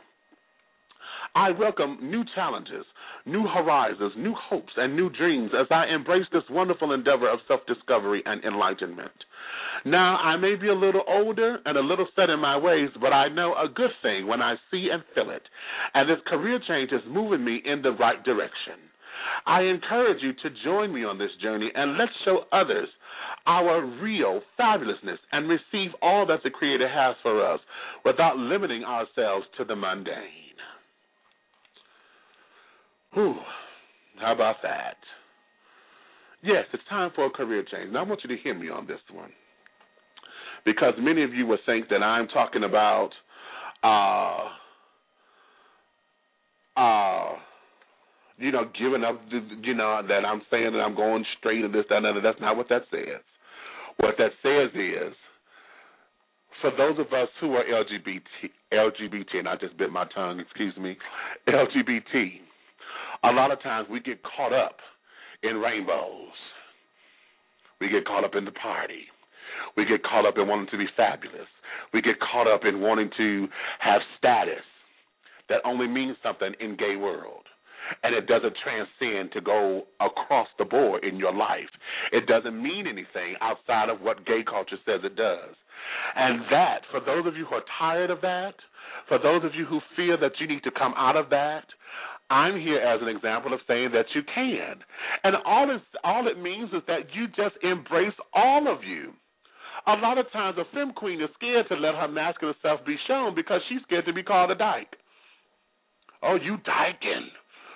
I welcome new challenges, new horizons, new hopes, and new dreams as I embrace this wonderful endeavor of self-discovery and enlightenment. Now, I may be a little older and a little set in my ways, but I know a good thing when I see and feel it, and this career change is moving me in the right direction. I encourage you to join me on this journey, and let's show others our real fabulousness and receive all that the Creator has for us without limiting ourselves to the mundane. Whew, how about that? Yes, it's time for a career change. Now, I want you to hear me on this one, because many of you will think that I'm talking about, uh, uh, you know, giving up, you know, that I'm saying that I'm going straight and this, that, and that. That's not what that says. What that says is, for those of us who are L G B T, L G B T, and I just bit my tongue, excuse me, L G B T, a lot of times we get caught up in rainbows. We get caught up in the party. We get caught up in wanting to be fabulous. We get caught up in wanting to have status that only means something in gay world. And it doesn't transcend to go across the board in your life. It doesn't mean anything outside of what gay culture says it does. And that, for those of you who are tired of that, for those of you who feel that you need to come out of that, I'm here as an example of saying that you can. And all, it's, all it means is that you just embrace all of you. A lot of times a femme queen is scared to let her masculine self be shown because she's scared to be called a dyke. Oh, you dyking.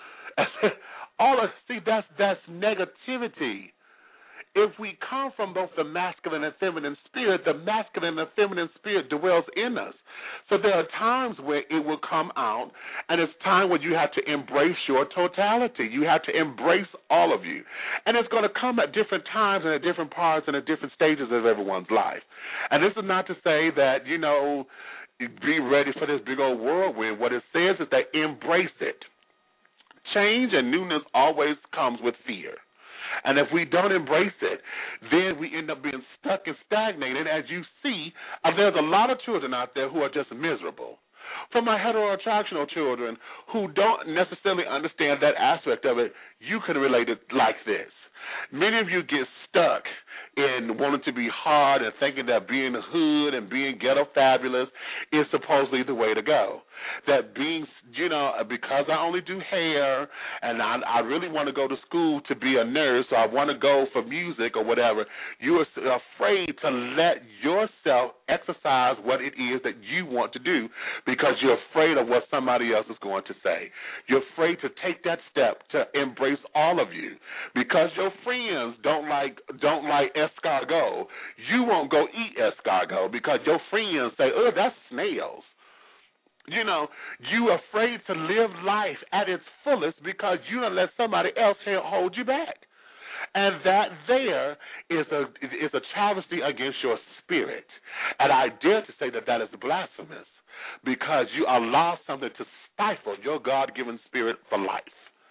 All of, see, that's, that's negativity. If we come from both the masculine and feminine spirit, the masculine and feminine spirit dwells in us. So there are times where it will come out, and it's time when you have to embrace your totality. You have to embrace all of you. And it's going to come at different times and at different parts and at different stages of everyone's life. And this is not to say that, you know, be ready for this big old whirlwind. What it says is that embrace it. Change and newness always comes with fear. And if we don't embrace it, then we end up being stuck and stagnated. As you see, uh, there's a lot of children out there who are just miserable. For my heteroattractional children who don't necessarily understand that aspect of it, you can relate it like this. Many of you get stuck in wanting to be hard and thinking that being hood and being ghetto fabulous is supposedly the way to go. That being, you know, because I only do hair and I, I really want to go to school to be a nurse, or I want to go for music or whatever, you are afraid to let yourself exercise what it is that you want to do because you're afraid of what somebody else is going to say. You're afraid to take that step to embrace all of you because your friends don't like don't like escargot. You won't go eat escargot because your friends say, oh, that's snails. You know, you are afraid to live life at its fullest because you don't let somebody else hold you back. And that there is a is a travesty against your spirit. And I dare to say that that is blasphemous because you allow something to stifle your God-given spirit for life.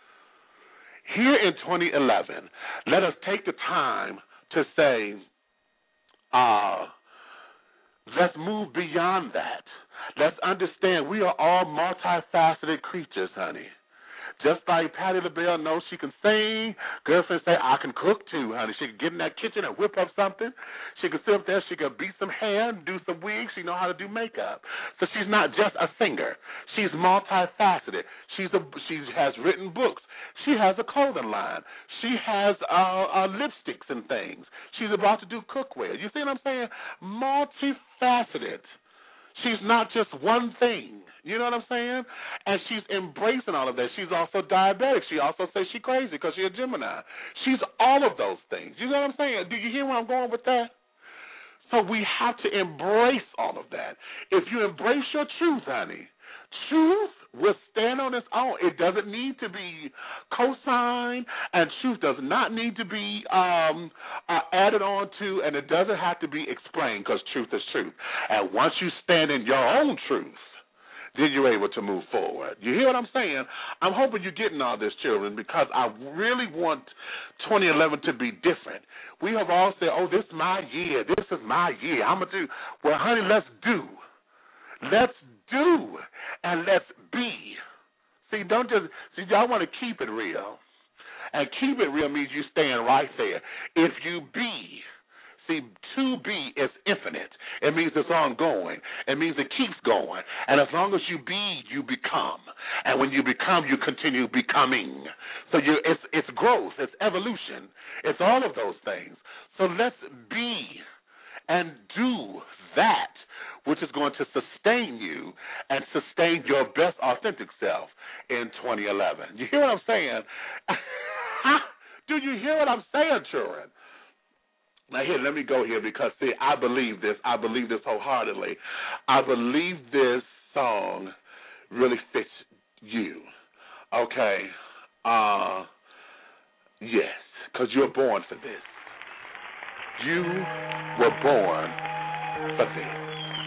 Here in twenty eleven, let us take the time to say, uh, let's move beyond that. Let's understand we are all multifaceted creatures, honey. Just like Patti LaBelle knows she can sing, girlfriend say, I can cook too, honey. She can get in that kitchen and whip up something. She can sit up there, she can beat some hair and do some wigs. She knows how to do makeup. So she's not just a singer. She's multifaceted. She's a, she has written books. She has a clothing line. She has uh, uh, lipsticks and things. She's about to do cookware. You see what I'm saying? Multifaceted. She's not just one thing. You know what I'm saying? And she's embracing all of that. She's also diabetic. She also says she's crazy because she's a Gemini. She's all of those things. You know what I'm saying? Do you hear where I'm going with that? So we have to embrace all of that. If you embrace your truth, honey, truth will stand on its own. It doesn't need to be co-signed, and truth does not need to be um, uh, added on to, and it doesn't have to be explained because truth is truth. And once you stand in your own truth, then you're able to move forward. You hear what I'm saying? I'm hoping you're getting all this, children, because I really want twenty eleven to be different. We have all said, oh, this is my year. This is my year. I'm going to do. Well, honey, let's do. Let's do and let's be. See, don't just, see, y'all want to keep it real. And keep it real means you stand right there. If you be, see, to be is infinite. It means it's ongoing. It means it keeps going. And as long as you be, you become. And when you become, you continue becoming. So you, it's, it's growth. It's evolution. It's all of those things. So let's be and do that which is going to sustain you and sustain your best authentic self in twenty eleven. You hear what I'm saying? Do you hear what I'm saying, children? Now, here, let me go here because, see, I believe this. I believe this wholeheartedly. I believe this song really fits you, okay? Uh, yes, because you're born for this. You were born for this.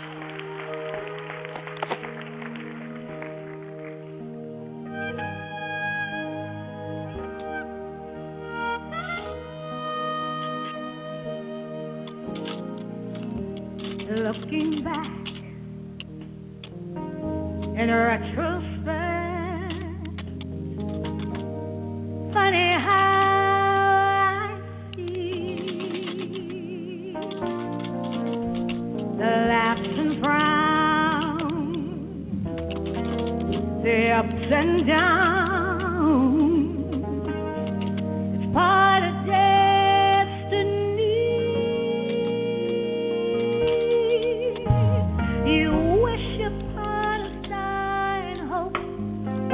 Looking back in retrospect, funny how I see the laughs and frowns, the ups and downs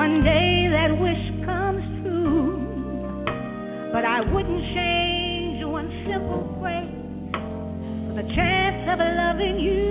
one day that wish comes true, but I wouldn't change one simple phrase for the chance of loving you.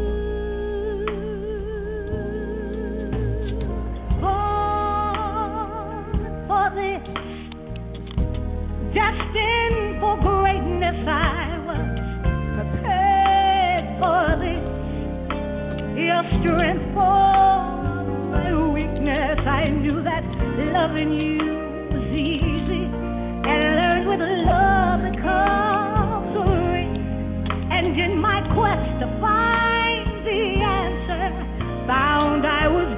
Destined for greatness, I was prepared for this. Your strength for my weakness, I knew that loving you was easy, and learned with love that comes with. And in my quest to find the answer, found I was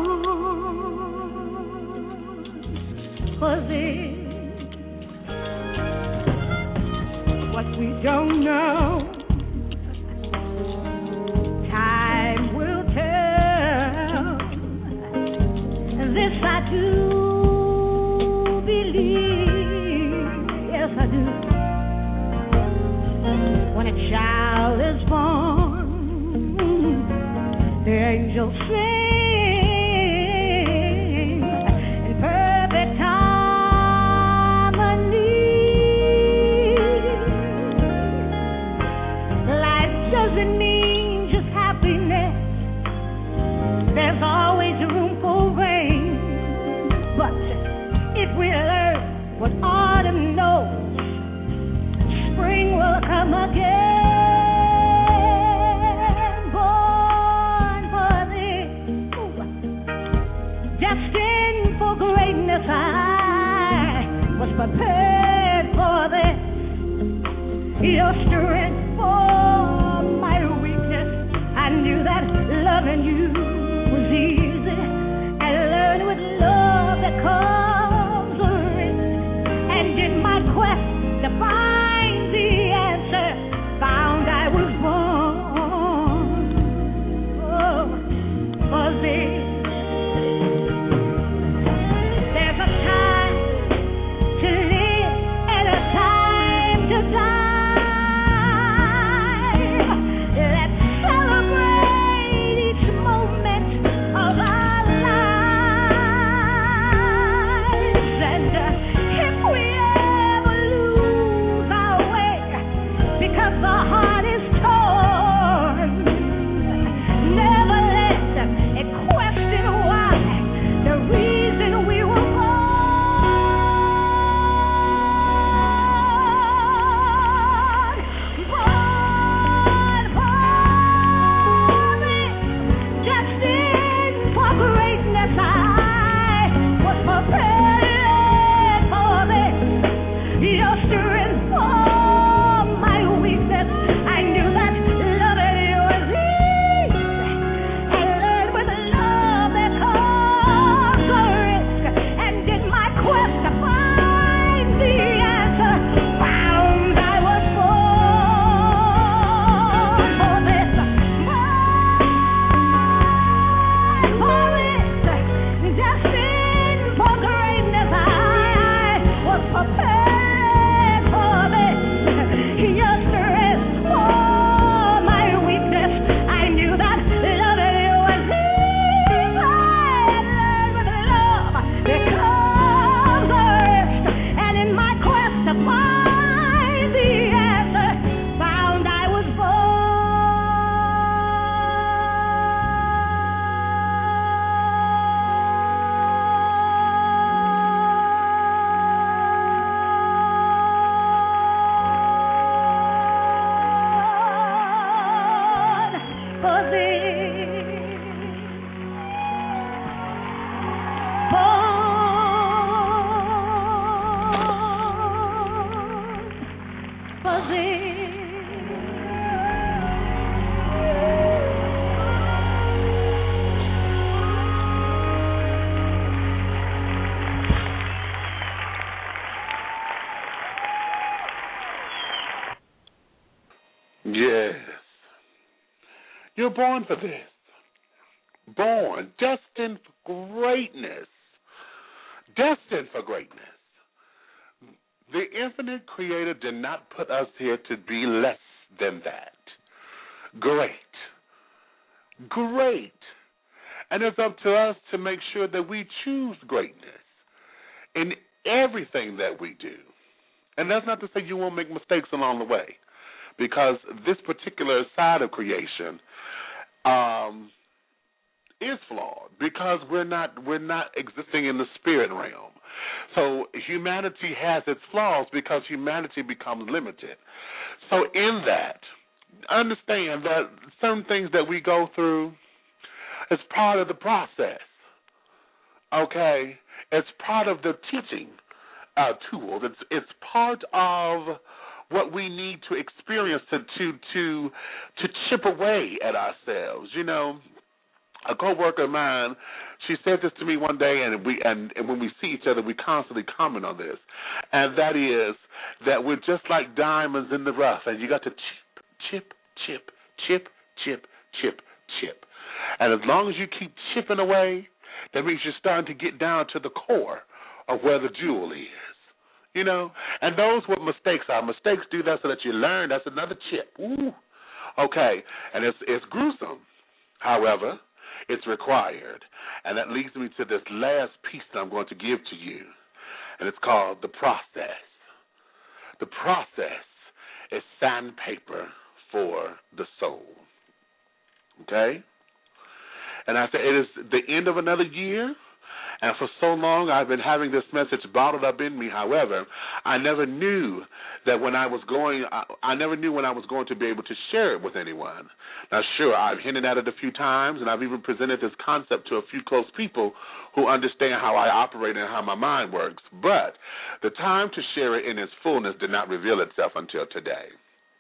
born for this. What we don't know, time will tell. This I do believe, yes I do. When a child is born, the angels sing. There's always room for rain, but if we learn what autumn knows, spring will come again. Born for this, destined for greatness, I was prepared for this. Your strength for my weakness, I knew that loving you was easy, and learned with love that comes with risk. And in my quest to find the answer, found I was born oh, for this. There's a time to live and a time to die. Yes. You're born for this. Born, destined for greatness. Destined for greatness. The infinite creator did not put us here to be less than that. Great. Great. And it's up to us to make sure that we choose greatness in everything that we do. And that's not to say you won't make mistakes along the way, because this particular side of creation um, is flawed, because we're not we're not existing in the spirit realm. So humanity has its flaws because humanity becomes limited. So in that, understand that certain things that we go through is part of the process. Okay? It's part of the teaching uh, tools. It's it's part of what we need to experience to to to to chip away at ourselves. You know, a coworker of mine, she said this to me one day, and we and, and when we see each other, we constantly comment on this, and that is that we're just like diamonds in the rough, and you got to chip, chip, chip, chip, chip, chip, chip, and as long as you keep chipping away, that means you're starting to get down to the core of where the jewel is. You know, and those what mistakes are. Mistakes do that so that you learn. That's another chip. Ooh. Okay, and it's it's gruesome. However, it's required. And that leads me to this last piece that I'm going to give to you, and it's called the process. The process is sandpaper for the soul. Okay? And I say it is the end of another year, and for so long I've been having this message bottled up in me. However, I never knew that when I was going, I, I never knew when I was going to be able to share it with anyone. Now, sure, I've hinted at it a few times, and I've even presented this concept to a few close people who understand how I operate and how my mind works. But the time to share it in its fullness did not reveal itself until today.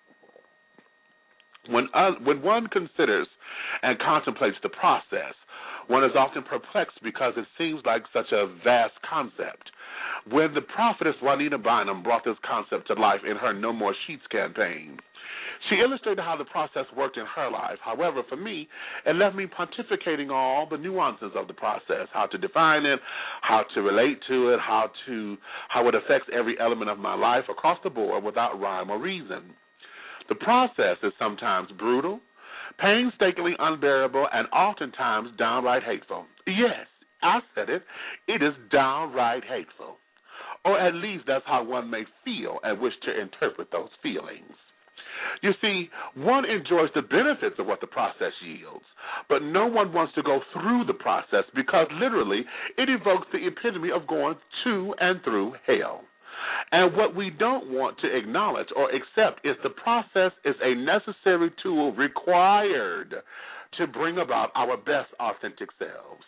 When, uh, when one considers and contemplates the process, one is often perplexed because it seems like such a vast concept. When the prophetess Juanita Bynum brought this concept to life in her No More Sheets campaign, she illustrated how the process worked in her life. However, for me, it left me pontificating all the nuances of the process, how to define it, how to relate to it, how to how it affects every element of my life across the board without rhyme or reason. The process is sometimes brutal, painstakingly unbearable, and oftentimes downright hateful. Yes, I said it. It is downright hateful. Or at least that's how one may feel and wish to interpret those feelings. You see, one enjoys the benefits of what the process yields, but no one wants to go through the process because literally it evokes the epitome of going to and through hell. And what we don't want to acknowledge or accept is the process is a necessary tool required to bring about our best authentic selves.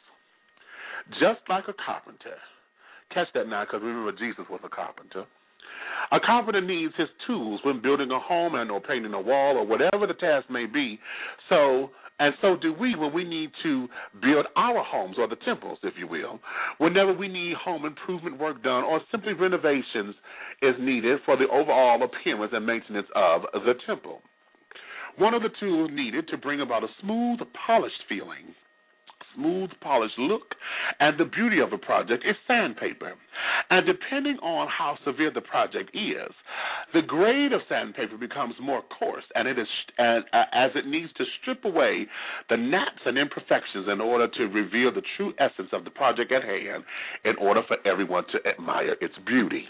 Just like a carpenter. Catch that now, because remember Jesus was a carpenter. A carpenter needs his tools when building a home and or painting a wall or whatever the task may be. So And so do we when we need to build our homes, or the temples, if you will, whenever we need home improvement work done or simply renovations is needed for the overall appearance and maintenance of the temple. One of the tools needed to bring about a smooth, polished feeling, smooth, polished look, and the beauty of a project is sandpaper. And depending on how severe the project is, the grade of sandpaper becomes more coarse, and it is and, uh, as it needs to strip away the gnats and imperfections in order to reveal the true essence of the project at hand, in order for everyone to admire its beauty.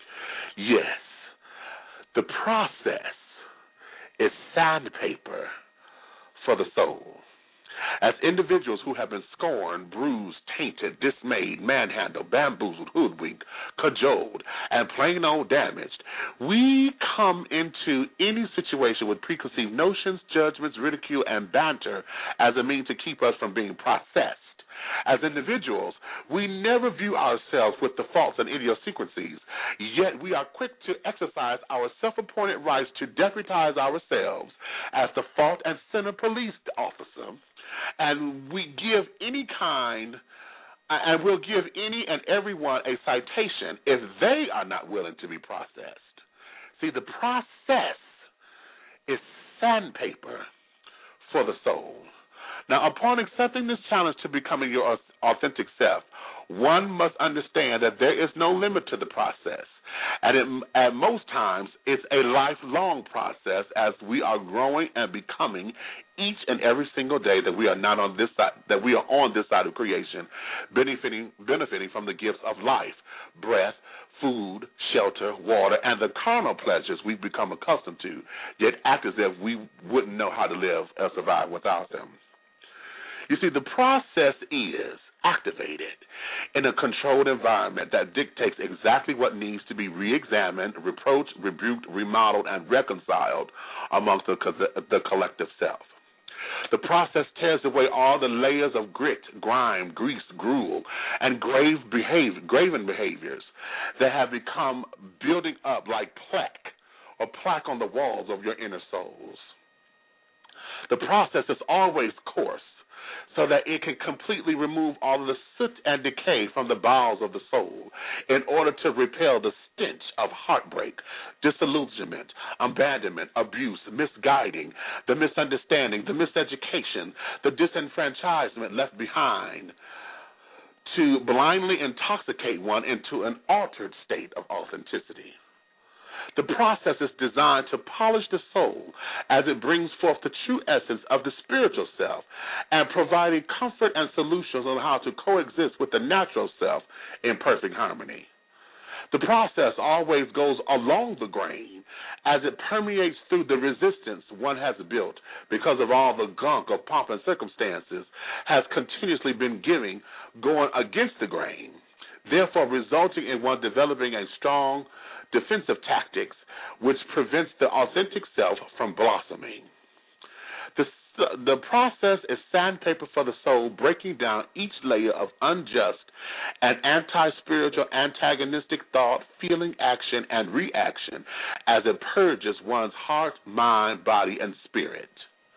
Yes, the process is sandpaper for the soul. As individuals who have been scorned, bruised, tainted, dismayed, manhandled, bamboozled, hoodwinked, cajoled, and plain old damaged, we come into any situation with preconceived notions, judgments, ridicule, and banter as a means to keep us from being processed. As individuals, we never view ourselves with the faults and idiosyncrasies, yet we are quick to exercise our self-appointed rights to deputize ourselves as the fault and sinner police officer, and we give any kind, and we'll give any and everyone a citation if they are not willing to be processed. See, the process is sandpaper for the soul. Now, upon accepting this challenge to becoming your authentic self, one must understand that there is no limit to the process. And it, at most times, it's a lifelong process as we are growing and becoming each and every single day that we are not on this side, that we are on this side of creation, benefiting benefiting from the gifts of life, breath, food, shelter, water, and the carnal pleasures we've become accustomed to, yet act as if we wouldn't know how to live or survive without them. You see, the process is activated in a controlled environment that dictates exactly what needs to be re-examined, reproached, rebuked, remodeled, and reconciled amongst the, the collective self. The process tears away all the layers of grit, grime, grease, gruel, and grave behavior, graven behaviors that have become building up like plaque or plaque on the walls of your inner souls. The process is always coarse, so that it can completely remove all of the soot and decay from the bowels of the soul in order to repel the stench of heartbreak, disillusionment, abandonment, abuse, misguiding, the misunderstanding, the miseducation, the disenfranchisement left behind, to blindly intoxicate one into an altered state of authenticity. The process is designed to polish the soul as it brings forth the true essence of the spiritual self and providing comfort and solutions on how to coexist with the natural self in perfect harmony. The process always goes along the grain as it permeates through the resistance one has built because of all the gunk of pomp and circumstances has continuously been giving going against the grain, therefore resulting in one developing a strong defensive tactics which prevents the authentic self from blossoming. The, the process is sandpaper for the soul, breaking down each layer of unjust and anti-spiritual, antagonistic thought, feeling, action, and reaction as it purges one's heart, mind, body, and spirit.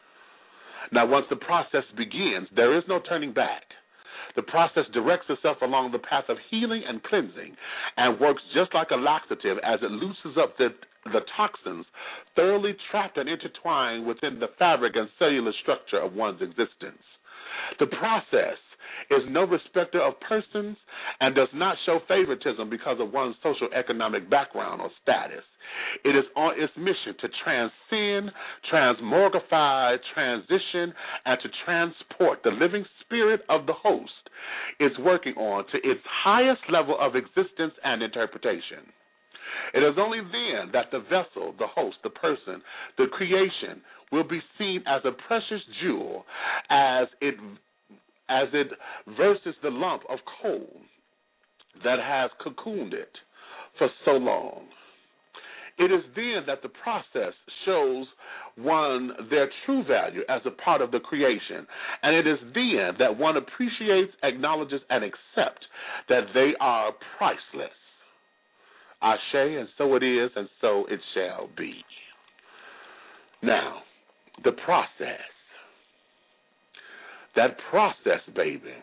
Now, once the process begins, there is no turning back. The process directs itself along the path of healing and cleansing and works just like a laxative as it loosens up the, the toxins thoroughly trapped and intertwined within the fabric and cellular structure of one's existence. The process is no respecter of persons and does not show favoritism because of one's social economic background or status. It is on its mission to transcend, transmogrify, transition, and to transport the living spirit of the host it's working on to its highest level of existence and interpretation. It is only then that the vessel, the host, the person, the creation will be seen as a precious jewel as it as it versus the lump of coal that has cocooned it for so long. It is then that the process shows one their true value as a part of the creation, and it is then that one appreciates, acknowledges, and accepts that they are priceless. Ashe, and so it is, and so it shall be. Now, the process. That process, baby,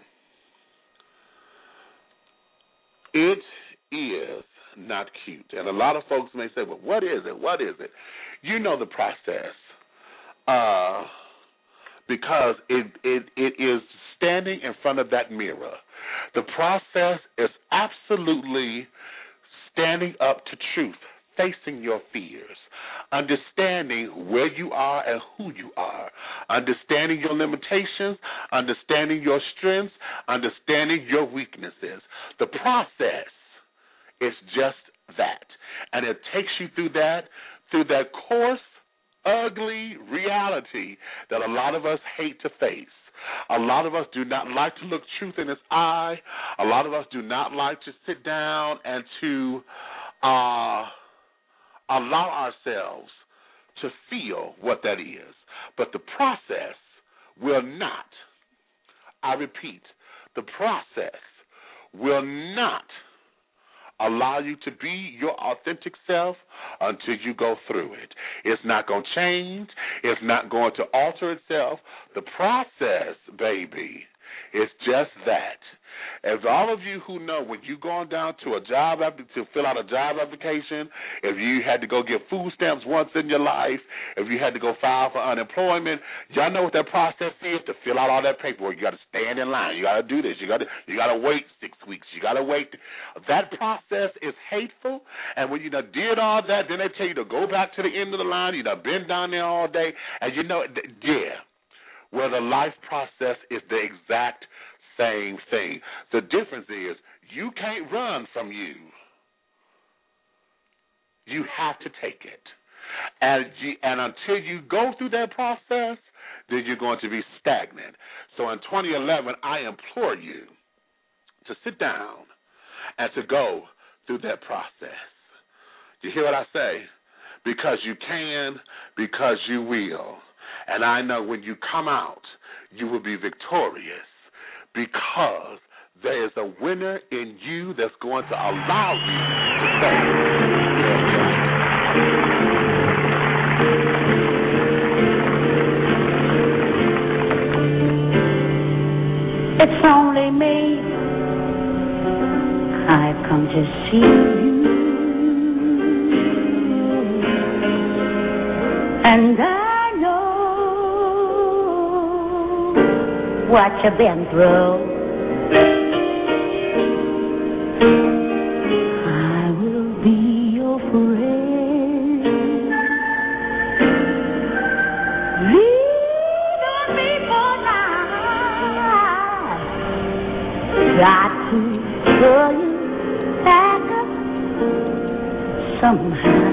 it is not cute. And a lot of folks may say, well, what is it? What is it? You know the process uh, because it, it it is standing in front of that mirror. The process is absolutely standing up to truth, facing your fears, understanding where you are and who you are, understanding your limitations, understanding your strengths, understanding your weaknesses. The process is just that, and it takes you through that, through that coarse, ugly reality that a lot of us hate to face. A lot of us do not like to look truth in its eye. A lot of us do not like to sit down and to uh, allow ourselves to feel what that is. But the process will not, I repeat, the process will not allow you to be your authentic self until you go through it. It's not going to change. It's not going to alter itself. The process, baby, is just that. As all of you who know, when you going down to a job to fill out a job application, if you had to go get food stamps once in your life, if you had to go file for unemployment, y'all know what that process is to fill out all that paperwork. You got to stand in line. You got to do this. You got to you got to wait six weeks. You got to wait. That process is hateful, and when you done did all that, then they tell you to go back to the end of the line. You done been down there all day, and you know, yeah, well, the life process is the exact same thing. The difference is you can't run from you. You have to take it. And, you, and until you go through that process, then you're going to be stagnant. So in twenty eleven, I implore you to sit down and to go through that process. You hear what I say? Because you can, because you will. And I know when you come out, you will be victorious because there is a winner in you that's going to allow you to stay. It's only me. I've come to see you, and I know what you've been through. I will be your friend. Lead me for life. Got to pull you back up somehow.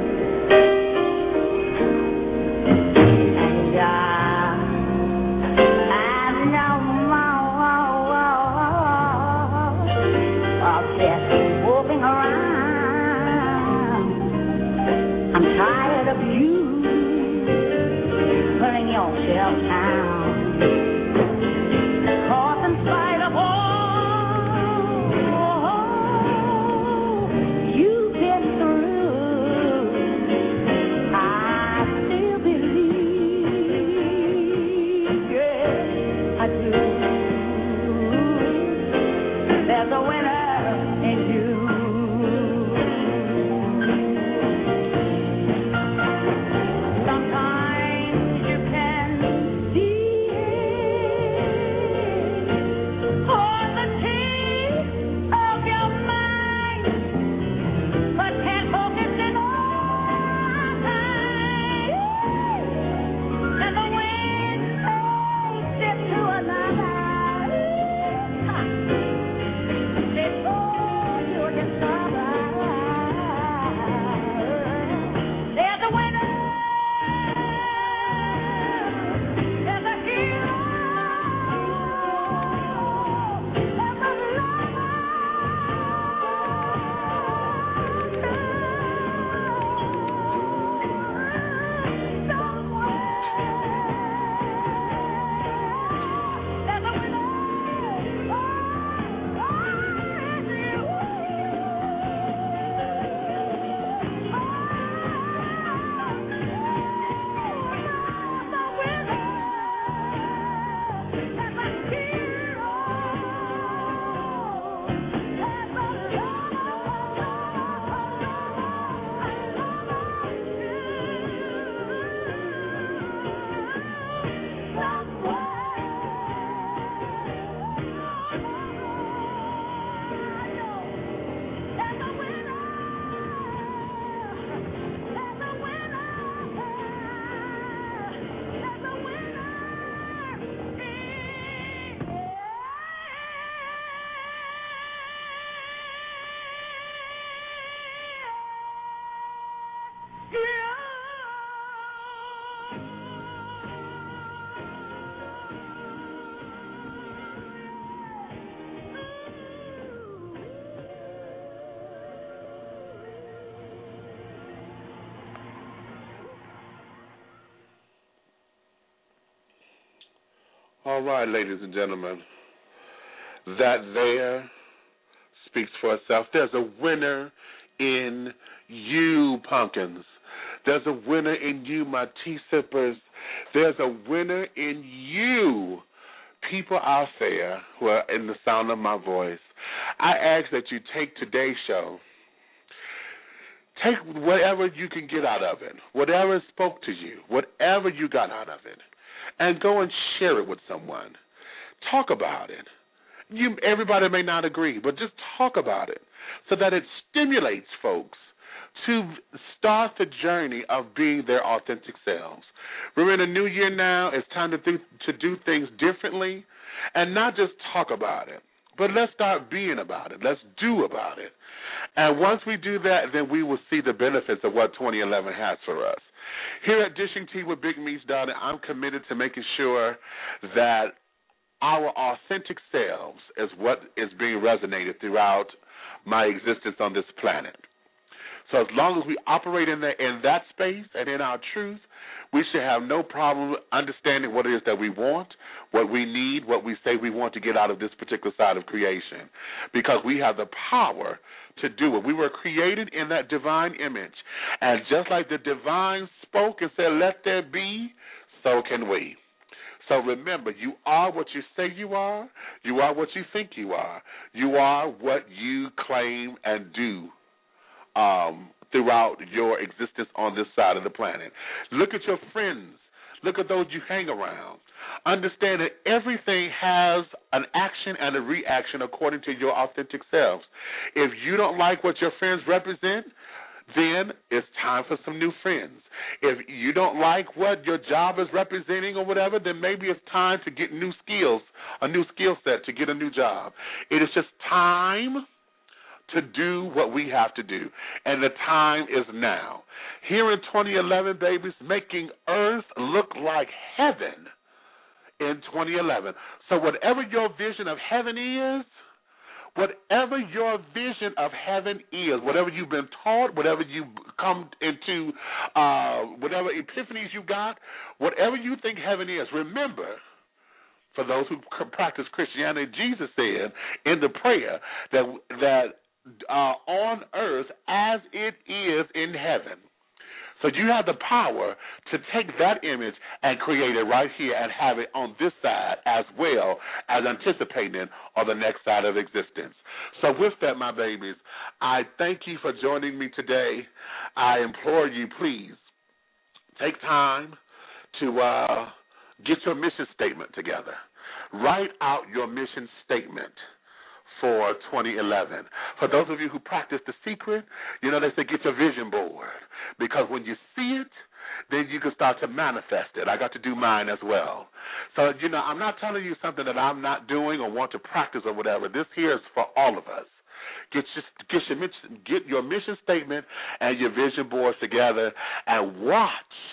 And uh, I know I've been moving around. I'm tired of you putting yourself down. Cause in spite of all you've been through, I still believe, yeah, I do. There's a winner in you. Sometimes you can see it on the tip of your mind, but can't focus it all time. And the wind takes it to another. Before you can survive, there's a winner. There's a hero. There's a lover. Somewhere. There's a winner. All right, ladies and gentlemen, that there speaks for itself. There's a winner in you, pumpkins. There's a winner in you, my tea sippers. There's a winner in you, people out there who are in the sound of my voice. I ask that you take today's show, take whatever you can get out of it, whatever spoke to you, whatever you got out of it, and go and share it with someone. Talk about it. You, everybody may not agree, but just talk about it so that it stimulates folks to start the journey of being their authentic selves. We're in a new year now. It's time to do, to do things differently and not just talk about it, but let's start being about it. Let's do about it. And once we do that, then we will see the benefits of what twenty eleven has for us. Here at Dishing Tea with Big Meech Daughter, I'm committed to making sure that our authentic selves is what is being resonated throughout my existence on this planet. So as long as we operate in, the, in that space and in our truth, we should have no problem understanding what it is that we want, what we need, what we say we want to get out of this particular side of creation, because we have the power to do it. We were created in that divine image, and just like the divine spoke and said, let there be, so can we. So remember, you are what you say you are. You are what you think you are. You are what you claim and do um, throughout your existence on this side of the planet. Look at your friends. Look at those you hang around. Understand that everything has an action and a reaction according to your authentic selves. If you don't like what your friends represent, then it's time for some new friends. If you don't like what your job is representing or whatever, then maybe it's time to get new skills, a new skill set to get a new job. It is just time to do what we have to do, and the time is now. Here in twenty eleven, babies, making Earth look like heaven in twenty eleven. So whatever your vision of heaven is, whatever your vision of heaven is, whatever you've been taught, whatever you come into, uh, whatever epiphanies you got, whatever you think heaven is, remember, for those who practice Christianity, Jesus said in the prayer that that uh, on earth as it is in heaven. So you have the power to take that image and create it right here and have it on this side as well as anticipating on the next side of existence. So with that, my babies, I thank you for joining me today. I implore you, please, take time to uh, get your mission statement together. Write out your mission statement for twenty eleven. For those of you who practice The Secret, you know, they say get your vision board, because when you see it, then you can start to manifest it. I got to do mine as well. So, you know, I'm not telling you something that I'm not doing or want to practice or whatever. This here is for all of us. Get your, get your, mission, get your mission statement and your vision boards together and watch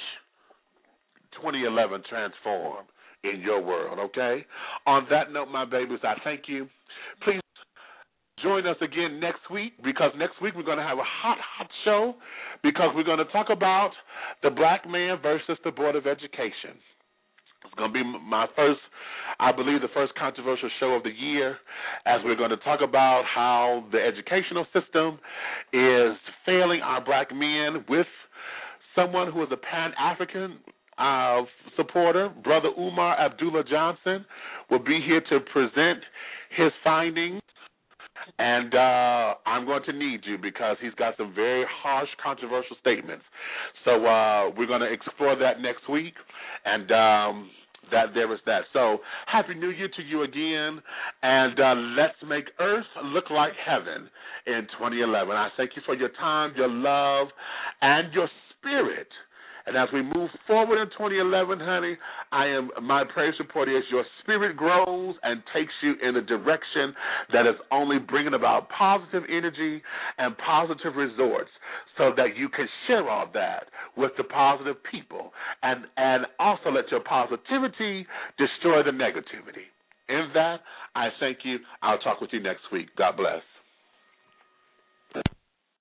twenty eleven transform in your world, okay? On that note, my babies, I thank you. Please join us again next week, because next week we're going to have a hot, hot show, because we're going to talk about the black man versus the Board of Education. It's going to be my first, I believe, the first controversial show of the year, as we're going to talk about how the educational system is failing our black men, with someone who is a Pan-African uh, supporter. Brother Umar Abdullah Johnson will be here to present his findings. And uh, I'm going to need you, because he's got some very harsh, controversial statements. So uh, we're going to explore that next week, and um, that there is that. So Happy New Year to you again, and uh, let's make Earth look like heaven in twenty eleven. I thank you for your time, your love, and your spirit. And as we move forward in twenty eleven, honey, I am my praise report is your spirit grows and takes you in a direction that is only bringing about positive energy and positive resorts, so that you can share all that with the positive people, and, and also let your positivity destroy the negativity. In that, I thank you. I'll talk with you next week. God bless.